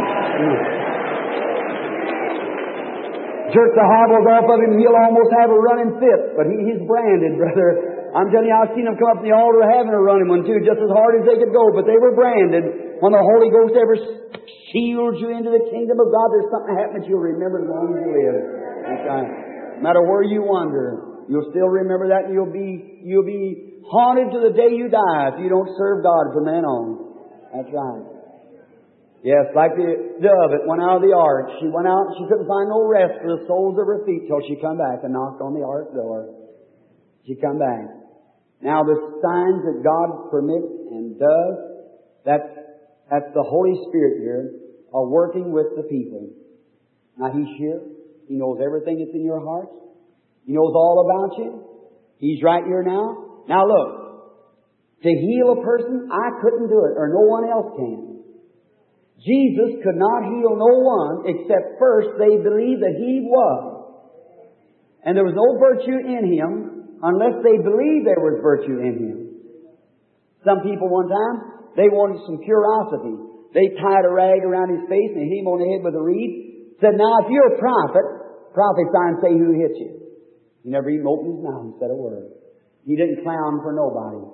Jerk the hobbles off of him, he'll almost have a running fit. But he's branded, brother. I'm telling you, I've seen them come up to the altar having a running one too, just as hard as they could go, but they were branded. When the Holy Ghost ever shields you into the kingdom of God, there's something happens you'll remember as long as you live. That's right. No matter where you wander, you'll still remember that, and you'll be haunted to the day you die if you don't serve God from then on. That's right. Yes, like the dove that went out of the ark. She went out and she couldn't find no rest for the soles of her feet till she come back and knocked on the ark door. She come back. Now the signs that God permits and does, that's the Holy Spirit here, are working with the people. Now He's here. He knows everything that's in your heart. He knows all about you. He's right here now. Now look, to heal a person, I couldn't do it, or no one else can. Jesus could not heal no one except first they believed that He was. And there was no virtue in Him unless they believed there was virtue in Him. Some people one time, they wanted some curiosity. They tied a rag around His face and hit Him on the head with a reed. Said, now if you're a prophet, prophesy and say who hit you. He never even opened His mouth and said a word. He didn't clown for nobody.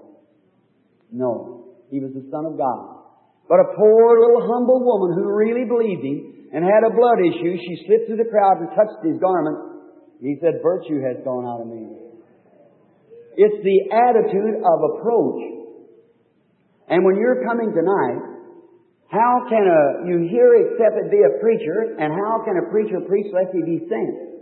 No. He was the Son of God. But a poor little humble woman who really believed Him and had a blood issue, she slipped through the crowd and touched His garment. He said, virtue has gone out of me. It's the attitude of approach. And when you're coming tonight, how can you hear except it be a preacher, and how can a preacher preach lest he be sent?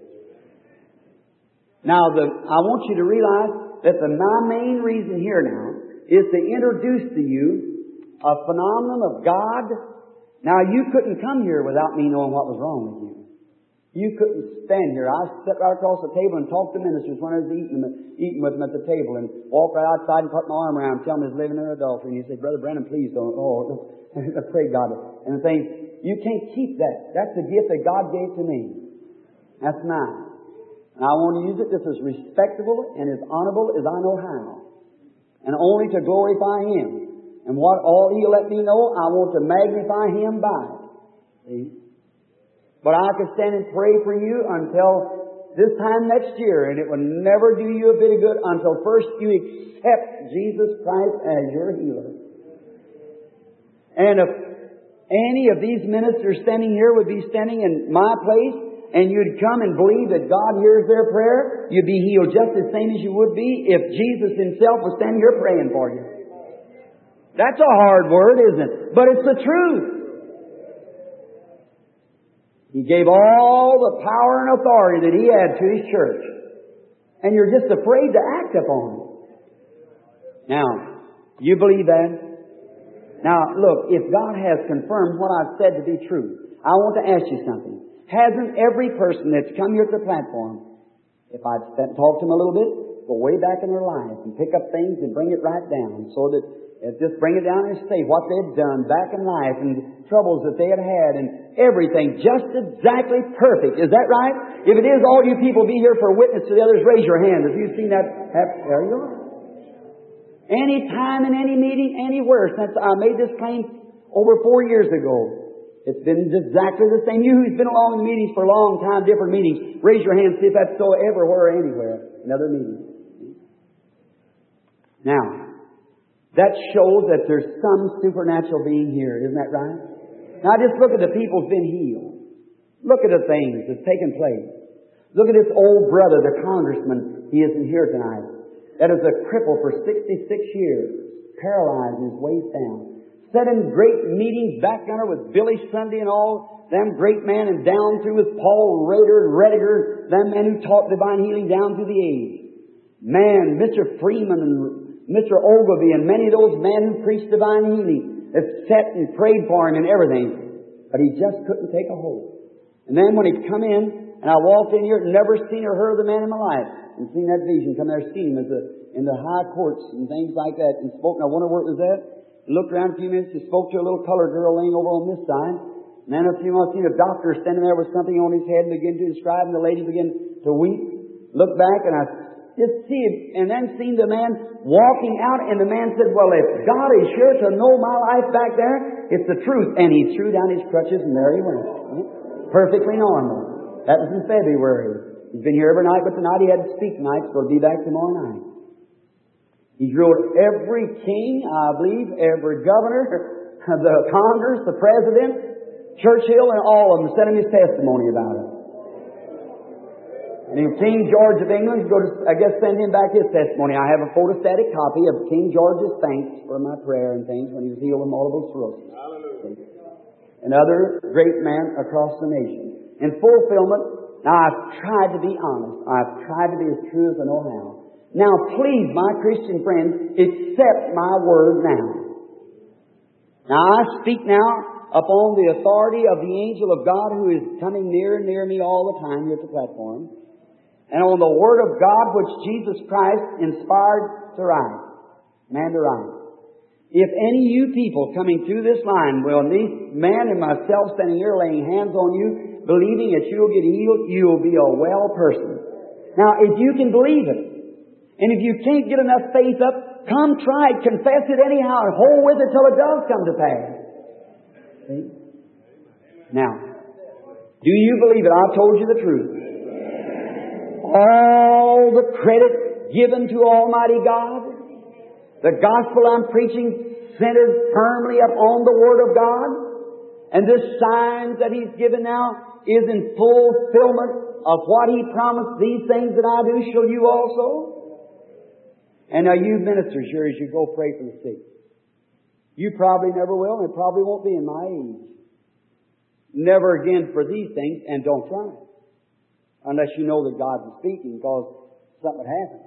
Now, I want you to realize that my main reason here now is to introduce to you a phenomenon of God. Now, you couldn't come here without me knowing what was wrong with you. You couldn't stand here. I sat right across the table and talked to ministers when I was eating with them at the table, and walked right outside and put my arm around him, tell them he's living in adultery. And he said, Brother Branham, please don't. Oh, I pray God. And the thing, you can't keep that. That's the gift that God gave to me. That's mine. And I want to use it just as respectable and as honorable as I know how. And only to glorify Him. And what all He'll let me know, I want to magnify Him by it. See? But I could stand and pray for you until this time next year, and it will never do you a bit of good until first you accept Jesus Christ as your healer. And if any of these ministers standing here would be standing in my place, and you'd come and believe that God hears their prayer, you'd be healed just the same as you would be if Jesus Himself was standing here praying for you. That's a hard word, isn't it? But it's the truth. He gave all the power and authority that He had to His church. And you're just afraid to act upon it. Now, you believe that? Now, look, if God has confirmed what I've said to be true, I want to ask you something. Hasn't every person that's come here to the platform, if I'd talk to them a little bit, go way back in their life and pick up things and bring it right down so that just bring it down and say what they'd done back in life and troubles that they had had and everything just exactly perfect. Is that right? If it is, all you people be here for a witness to the others. Raise your hand if you've seen that. There you are. Any time in any meeting, anywhere since I made this claim over 4 years ago, it's been exactly the same. You who's been along in the meetings for a long time, different meetings, raise your hand, see if that's so everywhere or anywhere. Another meeting. Now, that shows that there's some supernatural being here. Isn't that right? Now just look at the people who've been healed. Look at the things that's taken place. Look at this old brother, the congressman. He isn't here tonight. That is a cripple for 66 years. paralyzed his waist down. Sat in great meetings back yonder with Billy Sunday and all them great men, and down through with Paul Rader and Rediger, them men who taught divine healing down through the age. Man, Mr. Freeman and Mr. Ogilvie and many of those men who preached divine healing that sat and prayed for him and everything. But he just couldn't take a hold. And then when he'd come in, and I walked in here, never seen or heard of the man in my life, and seen that vision, come there, seen him in the high courts and things like that, and spoke, and I wonder where it was at. He looked around a few minutes, he spoke to a little colored girl laying over on this side, and then a few months, seen a doctor standing there with something on his head and began to describe, and the lady began to weep. Looked back, and I just see him, and then seen the man walking out, and the man said, well, if God is sure to know my life back there, it's the truth. And he threw down his crutches, and there he went. Perfectly normal. That was in February. He's been here every night, but tonight he had to speak tonight, so he'll be back tomorrow night. He's ruled every king, I believe, every governor, the Congress, the President, Churchill, and all of them sent him his testimony about it. And King George of England, send him back his testimony. I have a photostatic copy of King George's thanks for my prayer and things when he was healed of multiple sclerosis. Hallelujah. And other great men across the nation. In fulfillment, now I've tried to be honest. I've tried to be as true as I know how. Now please, my Christian friends, accept my word now. Now I speak now upon the authority of the angel of God who is coming near and near me all the time here at the platform, and on the Word of God which Jesus Christ inspired to write, man to write. If any of you people coming through this line, well, this man and myself standing here laying hands on you, believing that you'll get healed, you'll be a well person. Now, if you can believe it, and if you can't get enough faith up, come try it, confess it anyhow, and hold with it till it does come to pass. See? Now, do you believe it? I've told you the truth. All the credit given to Almighty God. The gospel I'm preaching centered firmly upon the Word of God. And this signs that He's given now is in fulfillment of what He promised. These things that I do shall you also. And now you ministers, here as you go pray for the sick. You probably never will, and it probably won't be in my age. Never again for these things, and don't try it. Unless you know that God is speaking, because something would happen.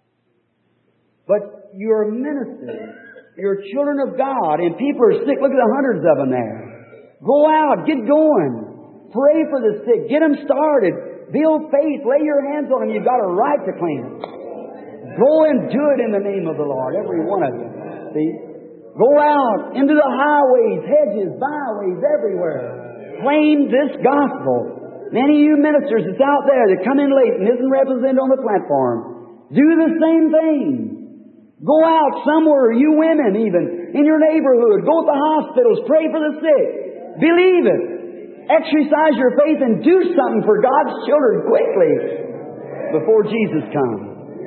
But you're ministers. You're children of God, and people are sick. Look at the hundreds of them there. Go out. Get going. Pray for the sick. Get them started. Build faith. Lay your hands on them. You've got a right to claim it. Go and do it in the name of the Lord. Every one of you. See? Go out into the highways, hedges, byways, everywhere. Claim this gospel. Many of you ministers that's out there that come in late and isn't represented on the platform, do the same thing. Go out somewhere, you women even, in your neighborhood. Go to the hospitals. Pray for the sick. Believe it. Exercise your faith and do something for God's children quickly before Jesus comes.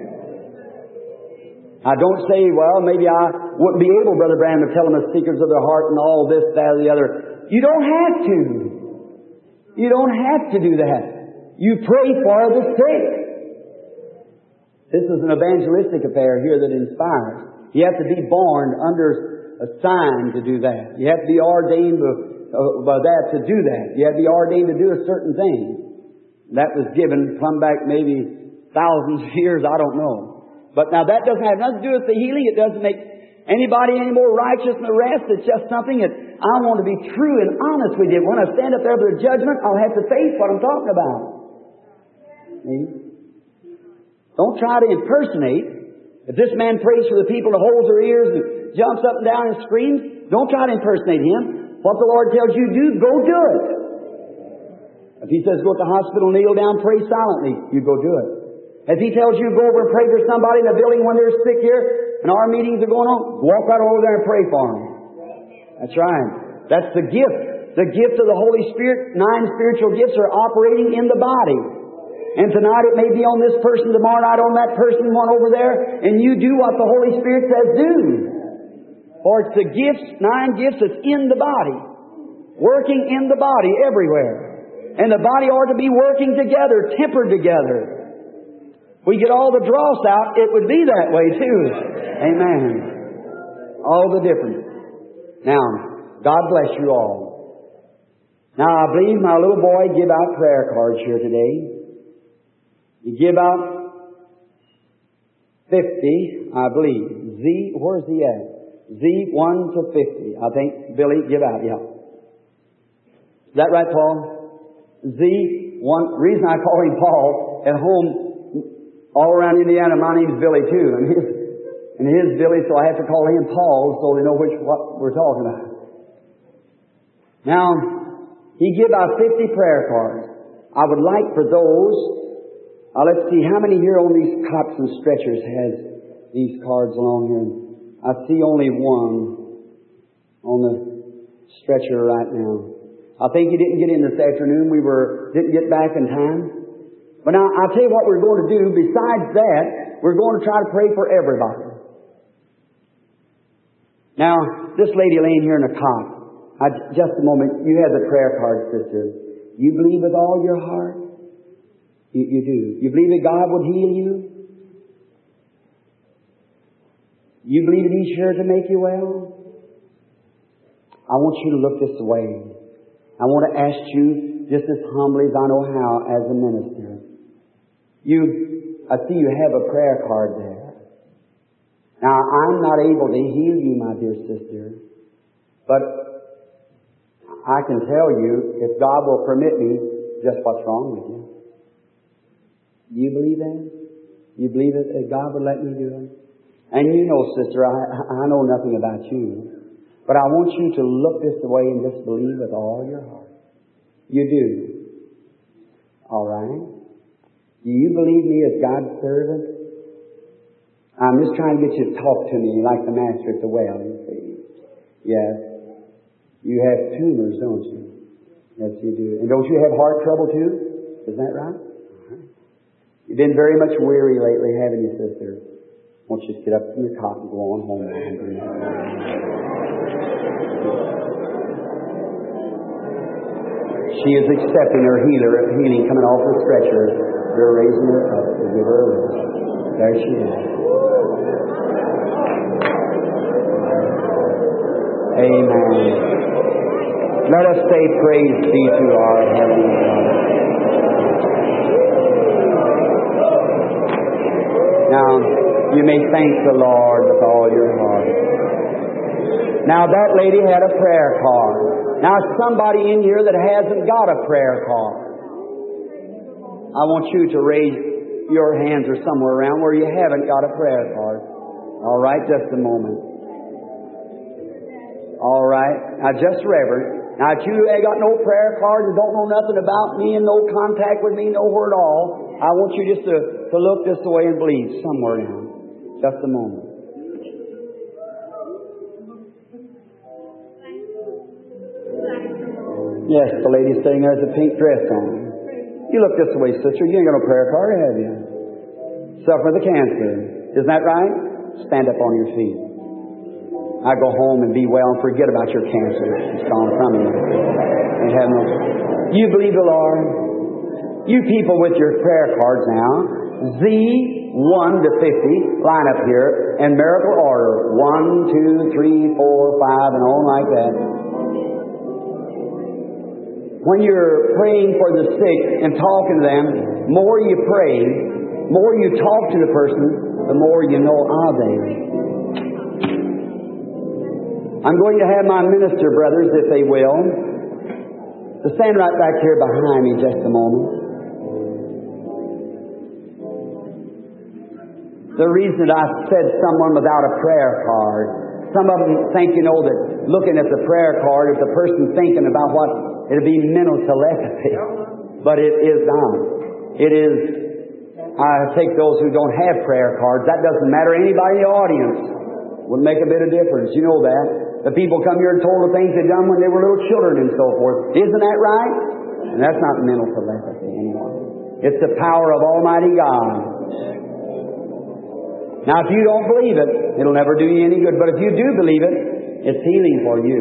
I don't say, well, maybe I wouldn't be able, Brother Branham, to tell them the secrets of their heart and all this, that, or the other. You don't have to. You don't have to do that. You pray for the sick. This is an evangelistic affair here that inspires. You have to be born under a sign to do that. You have to be ordained by that to do that. You have to be ordained to do a certain thing. That was given from back maybe thousands of years, I don't know. But now that doesn't have nothing to do with the healing. It doesn't make anybody any more righteous than the rest. It's just something that I want to be true and honest with you. When I stand up there for the judgment, I'll have to face what I'm talking about. See? Don't try to impersonate. If this man prays for the people to hold their ears and jumps up and down and screams, don't try to impersonate him. What the Lord tells you to do, go do it. If He says go to the hospital, kneel down, pray silently, you go do it. If He tells you to go over and pray for somebody in the building when they're sick here, and our meetings are going on, walk right over there and pray for them. That's right. That's the gift. The gift of the Holy Spirit. 9 spiritual gifts are operating in the body. And tonight it may be on this person, tomorrow night on that person, one over there, and you do what the Holy Spirit says do. For it's the gifts, 9 gifts that's in the body. Working in the body everywhere. And the body ought to be working together, tempered together. We get all the dross out, it would be that way too. Amen. All the difference. Now, God bless you all. Now, I believe my little boy give out prayer cards here today. He give out 50, I believe. Where's he at? Z 1 to 50. I think Billy give out, yeah. Is that right, Paul? Z 1. Reason I call him Paul, at home, all around Indiana, my name's Billy too. And his Billy, so I have to call him Paul so they know what we're talking about. Now, he give out 50 prayer cards. I would like for those, let's see, how many here on these cots and stretchers has these cards along here? I see only one on the stretcher right now. I think he didn't get in this afternoon. We didn't get back in time. But now, I'll tell you what we're going to do. Besides that, we're going to try to pray for everybody. Now, this lady laying here in a cot, just a moment, you have the prayer card, sister. You believe with all your heart? You do. You believe that God would heal you? You believe that He's sure to make you well? I want you to look this way. I want to ask you, just as humbly as I know how, as a minister. I see you have a prayer card there. Now, I'm not able to heal you, my dear sister, but I can tell you, if God will permit me, just what's wrong with you. Do you believe that? You believe that God would let me do it? And you know, sister, I know nothing about you, but I want you to look this way and just believe with all your heart. You do. All right? Do you believe me as God's servant? I'm just trying to get you to talk to me like the master at the well, you see. Yes. You have tumors, don't you? Yes, you do. And don't you have heart trouble too? Is that right? You've been very much weary lately, haven't you, sister? Won't you get up from your cot and go on home? She is accepting her healing coming off her stretcher. You're raising her up to give her a lift. There she is. Amen. Let us say praise be to our Heavenly God. Now, you may thank the Lord with all your heart. Now, that lady had a prayer card. Now, somebody in here that hasn't got a prayer card, I want you to raise your hands or somewhere around where you haven't got a prayer card. All right, just a moment. All right. Now, just Reverend. Now, if you ain't got no prayer card and don't know nothing about me and no contact with me nowhere at all, I want you just to look this way and believe somewhere now. Just a moment. Yes, the lady sitting there has a pink dress on. You look this way, sister. You ain't got no prayer card, have you? Suffer the cancer. Isn't that right? Stand up on your feet. I go home and be well and forget about your cancer. It's gone from you. You believe the Lord? You people with your prayer cards now, Z 1 to 50, line up here, in miracle order. 1, 2, 3, 4, 5, and on like that. When you're praying for the sick and talking to them, more you pray, more you talk to the person, the more you know of them. I'm going to have my minister brothers, if they will, to stand right back here behind me just a moment. The reason I said someone without a prayer card, some of them think, that looking at the prayer card, if the person's thinking about what, it'll be mental telepathy. But it is not. It is, I take those who don't have prayer cards. That doesn't matter. Anybody in the audience would make a bit of difference. You know that. The people come here and told the things they've done when they were little children and so forth. Isn't that right? And that's not mental telepathy anymore. It's the power of Almighty God. Now, if you don't believe it, it'll never do you any good. But if you do believe it, it's healing for you.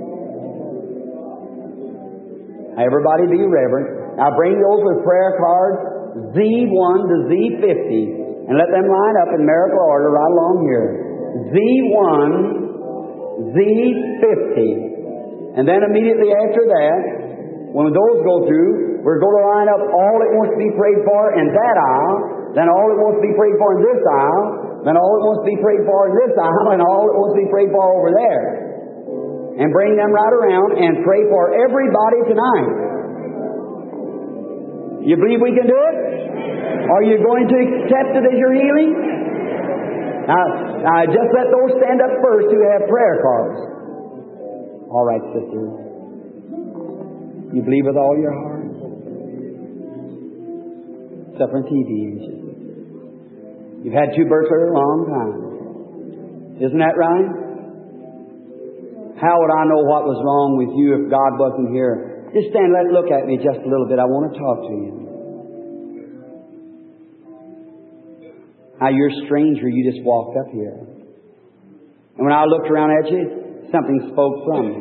Everybody be reverent. Now, bring those with prayer cards Z1 to Z50 and let them line up in miracle order right along here. Z1 Z50. And then immediately after that, when those go through, we're going to line up all that wants to be prayed for in that aisle, then all that wants to be prayed for in this aisle, then all that wants to be prayed for in this aisle, and all that wants to be prayed for over there. And bring them right around and pray for everybody tonight. You believe we can do it? Are you going to accept it as your healing? Now, just let those stand up first who have prayer cards. All right, sisters. You believe with all your heart? Except for TV, ain't you? You've had 2 burglars a long time. Isn't that right? How would I know what was wrong with you if God wasn't here? Just stand, look at me just a little bit. I want to talk to you. Now, you're a stranger. You just walked up here. And when I looked around at you, something spoke from you.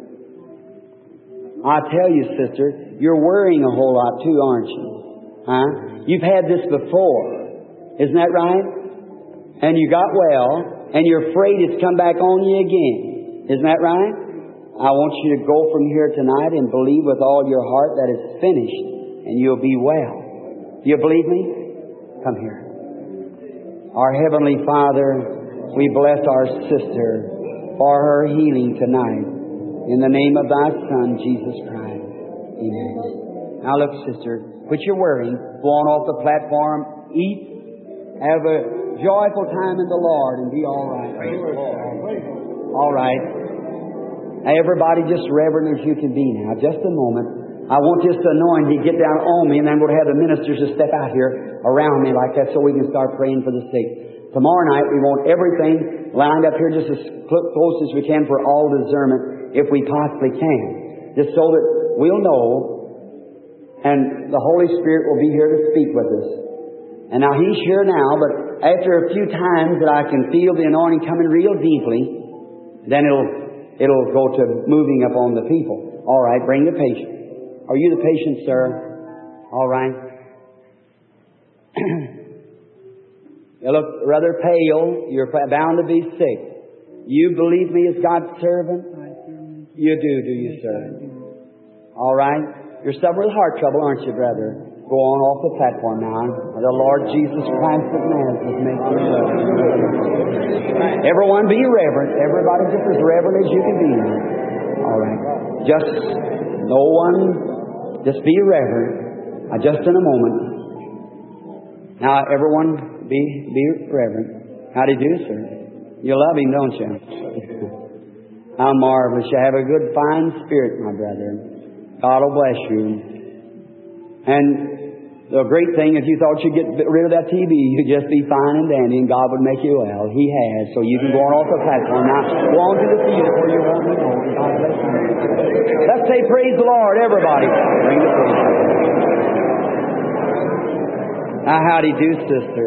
I tell you, sister, you're worrying a whole lot too, aren't you? Huh? You've had this before. Isn't that right? And you got well, and you're afraid it's come back on you again. Isn't that right? I want you to go from here tonight and believe with all your heart that it's finished, and you'll be well. Do you believe me? Come here. Our Heavenly Father, we bless our sister for her healing tonight. In the name of Thy Son, Jesus Christ. Amen. Now look, sister, quit your worrying. Go on off the platform. Eat. Have a joyful time in the Lord and be all right. All right. Now, everybody just reverent as you can be now. Just a moment. I want this anointing to get down on me, and then we'll have the ministers to step out here around me like that so we can start praying for the sick. Tomorrow night, we want everything lined up here just as close as we can for all discernment, if we possibly can. Just so that we'll know, and the Holy Spirit will be here to speak with us. And now He's here now, but after a few times that I can feel the anointing coming real deeply, then it'll go to moving upon the people. All right, bring the patient. Are you the patient, sir? All right. You look rather pale. You're bound to be sick. You believe me as God's servant? You do you, sir? All right. You're suffering with heart trouble, aren't you, brother? Go on off the platform now. The Lord Jesus Christ of Nazareth make you well. Everyone be reverent. Everybody just as reverent as you can be. All right. Just no one. Just be reverent. Just in a moment. Now, everyone, be reverent. How do you do, sir? You love Him, don't you? How marvelous. You have a good, fine spirit, my brother. God will bless you. And the great thing, if you thought you'd get rid of that TB, you'd just be fine and dandy, and God would make you well. He has. So you can go on off the platform. Now, go on to the field where you want to go. God bless you. Let's say praise the Lord, everybody. Bring the praise. Now, how do you do, sister?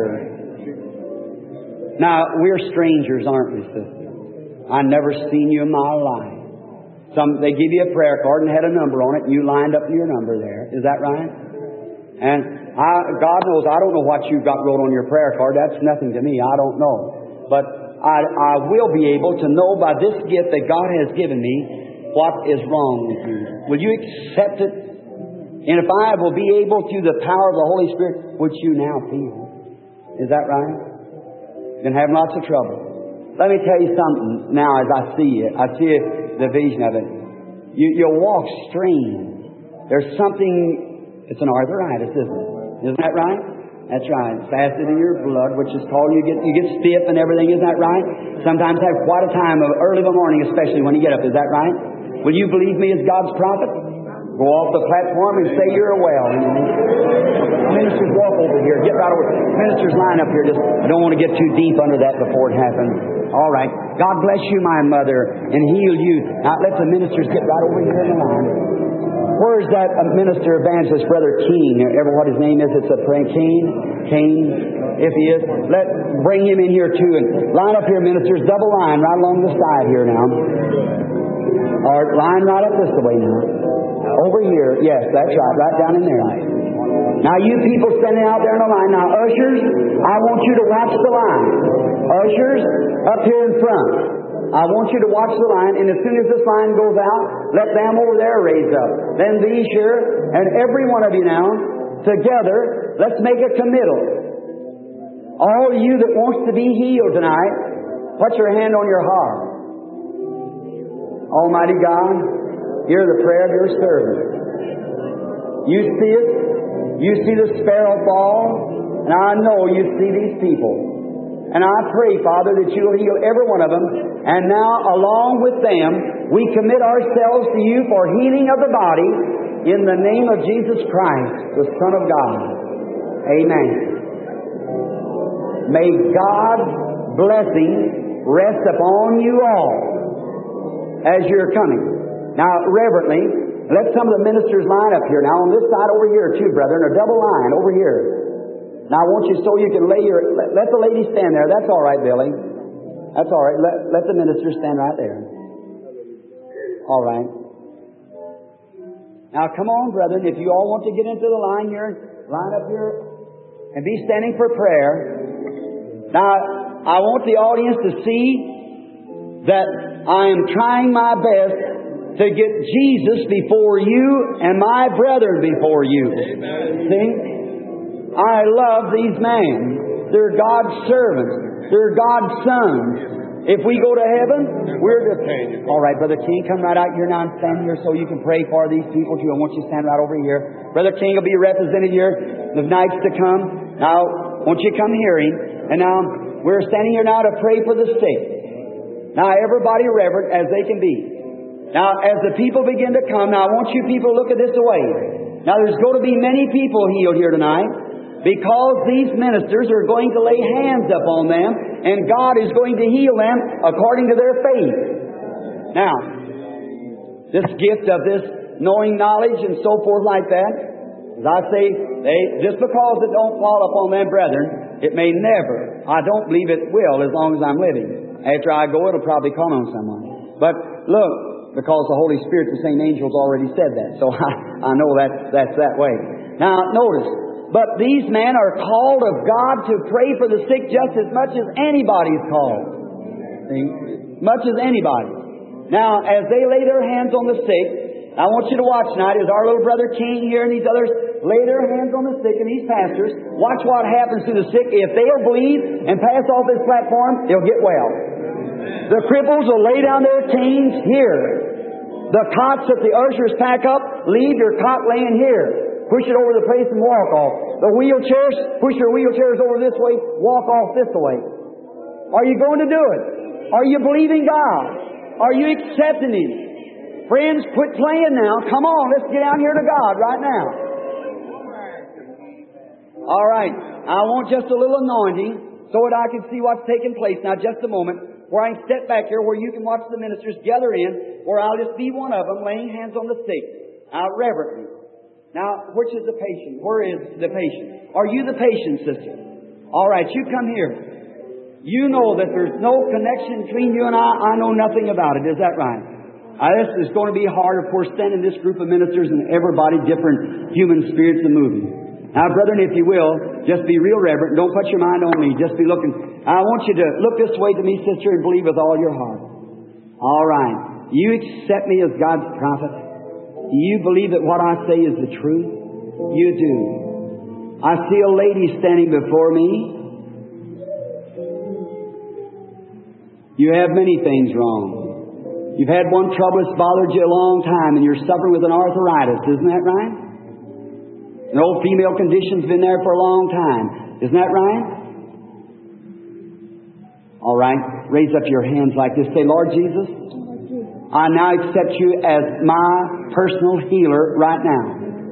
Now, we're strangers, aren't we, sister? I've never seen you in my life. They give you a prayer card and had a number on it, and you lined up your number there. Is that right? And God knows, I don't know what you've got wrote on your prayer card. That's nothing to me. I don't know. But I will be able to know by this gift that God has given me what is wrong with you. Will you accept it? And if I will be able, through the power of the Holy Spirit, which you now feel. Is that right? You've been having lots of trouble. Let me tell you something now as I see it. I see the vision of it. You'll walk strange. There's something, it's an arthritis, isn't it? Isn't that right? That's right. It's acid in your blood, which is called, you get stiff and everything. Isn't that right? Sometimes have quite a time of early in the morning, especially when you get up. Is that right? Will you believe me as God's prophet? Go off the platform and say you're well. Ministers, walk over here. Get right over. Ministers, line up here. I don't want to get too deep under that before it happens. All right. God bless you, my mother, and heal you. Now let the ministers get right over here in the line. Where's that minister evangelist, Brother Keene? Ever what his name is? It's a Keene. If he is, bring him in here too, and line up here, ministers. Double line right along the side here now. Or line right up this way now. Over here. Yes, that's right. Right down in there. Now you people standing out there in the line. Now ushers, I want you to watch the line. Ushers, up here in front. I want you to watch the line, and as soon as this line goes out, let them over there raise up. Then these here, and every one of you now, together, let's make a committal. All of you that wants to be healed tonight, put your hand on your heart. Almighty God, hear the prayer of your servant. You see it. You see the sparrow fall, and I know you see these people. And I pray, Father, that you'll heal every one of them. And now, along with them, we commit ourselves to you for healing of the body in the name of Jesus Christ, the Son of God. Amen. May God's blessing rest upon you all as you're coming. Now, reverently, let some of the ministers line up here. Now, on this side over here, too, brethren, a double line over here. Now, I want you so you can lay your... Let the lady stand there. That's all right, Billy. That's all right. Let the minister stand right there. All right. Now, come on, brethren. If you all want to get into the line here, line up here and be standing for prayer. Now, I want the audience to see that I am trying my best to get Jesus before you and my brethren before you. Amen. See? I love these men. They're God's servants. They're God's sons. If we go to heaven, we're the... All right, Brother King, come right out here now and stand here so you can pray for these people too. I want you to stand right over here. Brother King will be represented here the nights to come. Now, won't you come hearing? And now, we're standing here now to pray for the sick. Now, everybody reverent as they can be. Now, as the people begin to come, now I want you people to look at this way. Now, there's going to be many people healed here tonight. Because these ministers are going to lay hands upon them, and God is going to heal them according to their faith. Now, this gift of this knowing knowledge and so forth like that, as I say, just because it don't fall upon them, brethren, it may never. I don't believe it will as long as I'm living. After I go, it'll probably come on someone. But look, because the Holy Spirit, the same angels already said that, so I know that's that way. Now, notice. But these men are called of God to pray for the sick just as much as anybody's called. See? Much as anybody. Now, as they lay their hands on the sick, I want you to watch tonight as our little brother King here and these others lay their hands on the sick and these pastors. Watch what happens to the sick. If they'll believe and pass off this platform, they'll get well. The cripples will lay down their canes here. The cots that the ushers pack up, leave your cot laying here. Push it over the place and walk off. The wheelchairs, push your wheelchairs over this way, walk off this way. Are you going to do it? Are you believing God? Are you accepting Him? Friends, quit playing now. Come on, let's get out here to God right now. All right. I want just a little anointing so that I can see what's taking place. Now, just a moment, where I can step back here where you can watch the ministers gather in, where I'll just be one of them laying hands on the sick. Now, reverently. Now, which is the patient? Where is the patient? Are you the patient, sister? All right, you come here. You know that there's no connection between you and I. I know nothing about it. Is that right? This is going to be hard, of course, standing this group of ministers and everybody different human spirits and moving. Now, brethren, if you will, just be real reverent. Don't put your mind on me. Just be looking. I want you to look this way to me, sister, and believe with all your heart. All right. You accept me as God's prophet. Do you believe that what I say is the truth? You do. I see a lady standing before me. You have many things wrong. You've had one trouble that's bothered you a long time, and you're suffering with an arthritis. Isn't that right? An old female condition's been there for a long time. Isn't that right? All right. Raise up your hands like this. Say, Lord Jesus, I now accept you as my personal healer right now.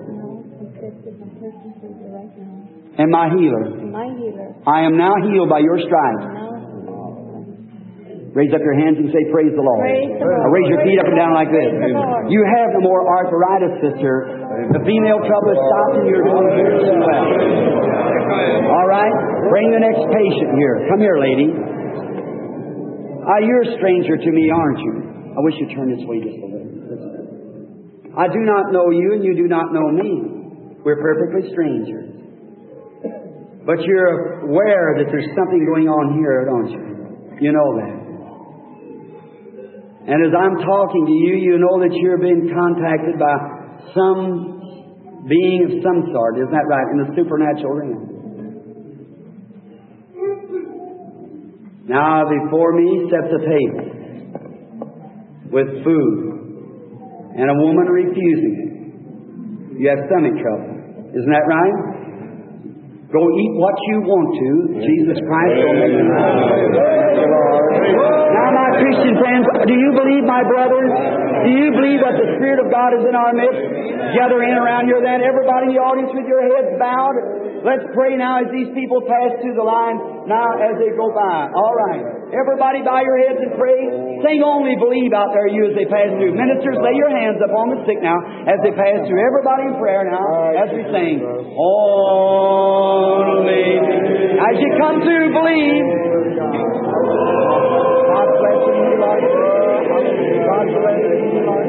And my healer. I am now healed by your stripes. Raise up your hands and say, praise the Lord. Now raise your feet up and down like this. You have no more arthritis, sister. The female trouble is stopped and you're doing very well. All right? Bring the next patient here. Come here, lady. You're a stranger to me, aren't you? I wish you'd turn this way just a little. I do not know you and you do not know me. We're perfectly strangers. But you're aware that there's something going on here, don't you? You know that. And as I'm talking to you, you know that you're being contacted by some being of some sort. Isn't that right? In the supernatural realm. Now before me sets a table with food, and a woman refusing it. You have stomach trouble. Isn't that right? Go eat what you want to. Jesus Christ will make you right. Now, my Christian friends, do you believe, my brothers? Do you believe that the Spirit of God is in our midst? Gathering around here then, everybody in the audience with your heads bowed. Let's pray now as these people pass through the line, now as they go by. All right. Everybody bow your heads and pray. Sing only believe out there, you, as they pass through. Ministers, lay your hands upon the sick now as they pass through. Everybody in prayer now as we sing. Only. As you come through, believe. God bless you, Lord. God bless you, Lord.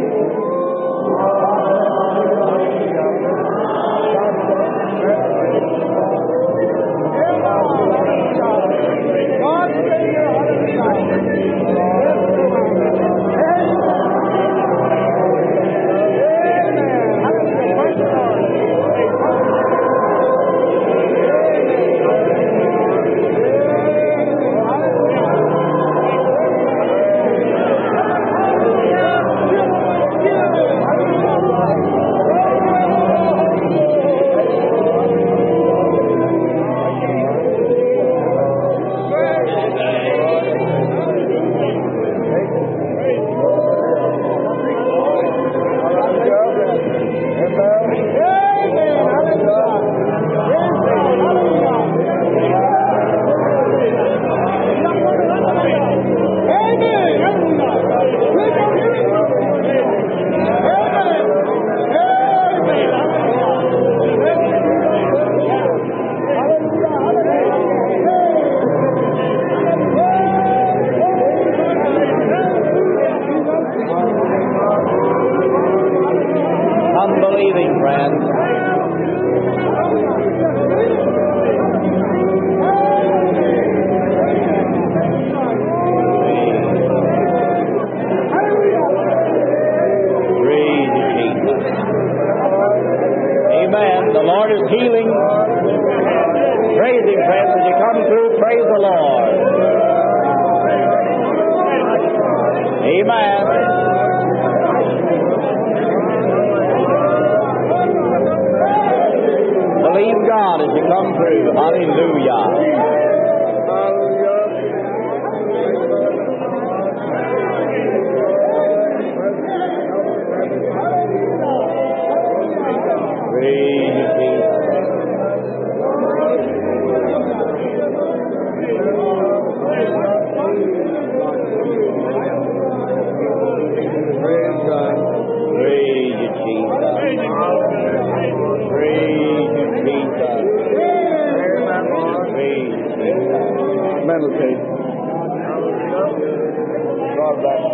Meditate. God bless.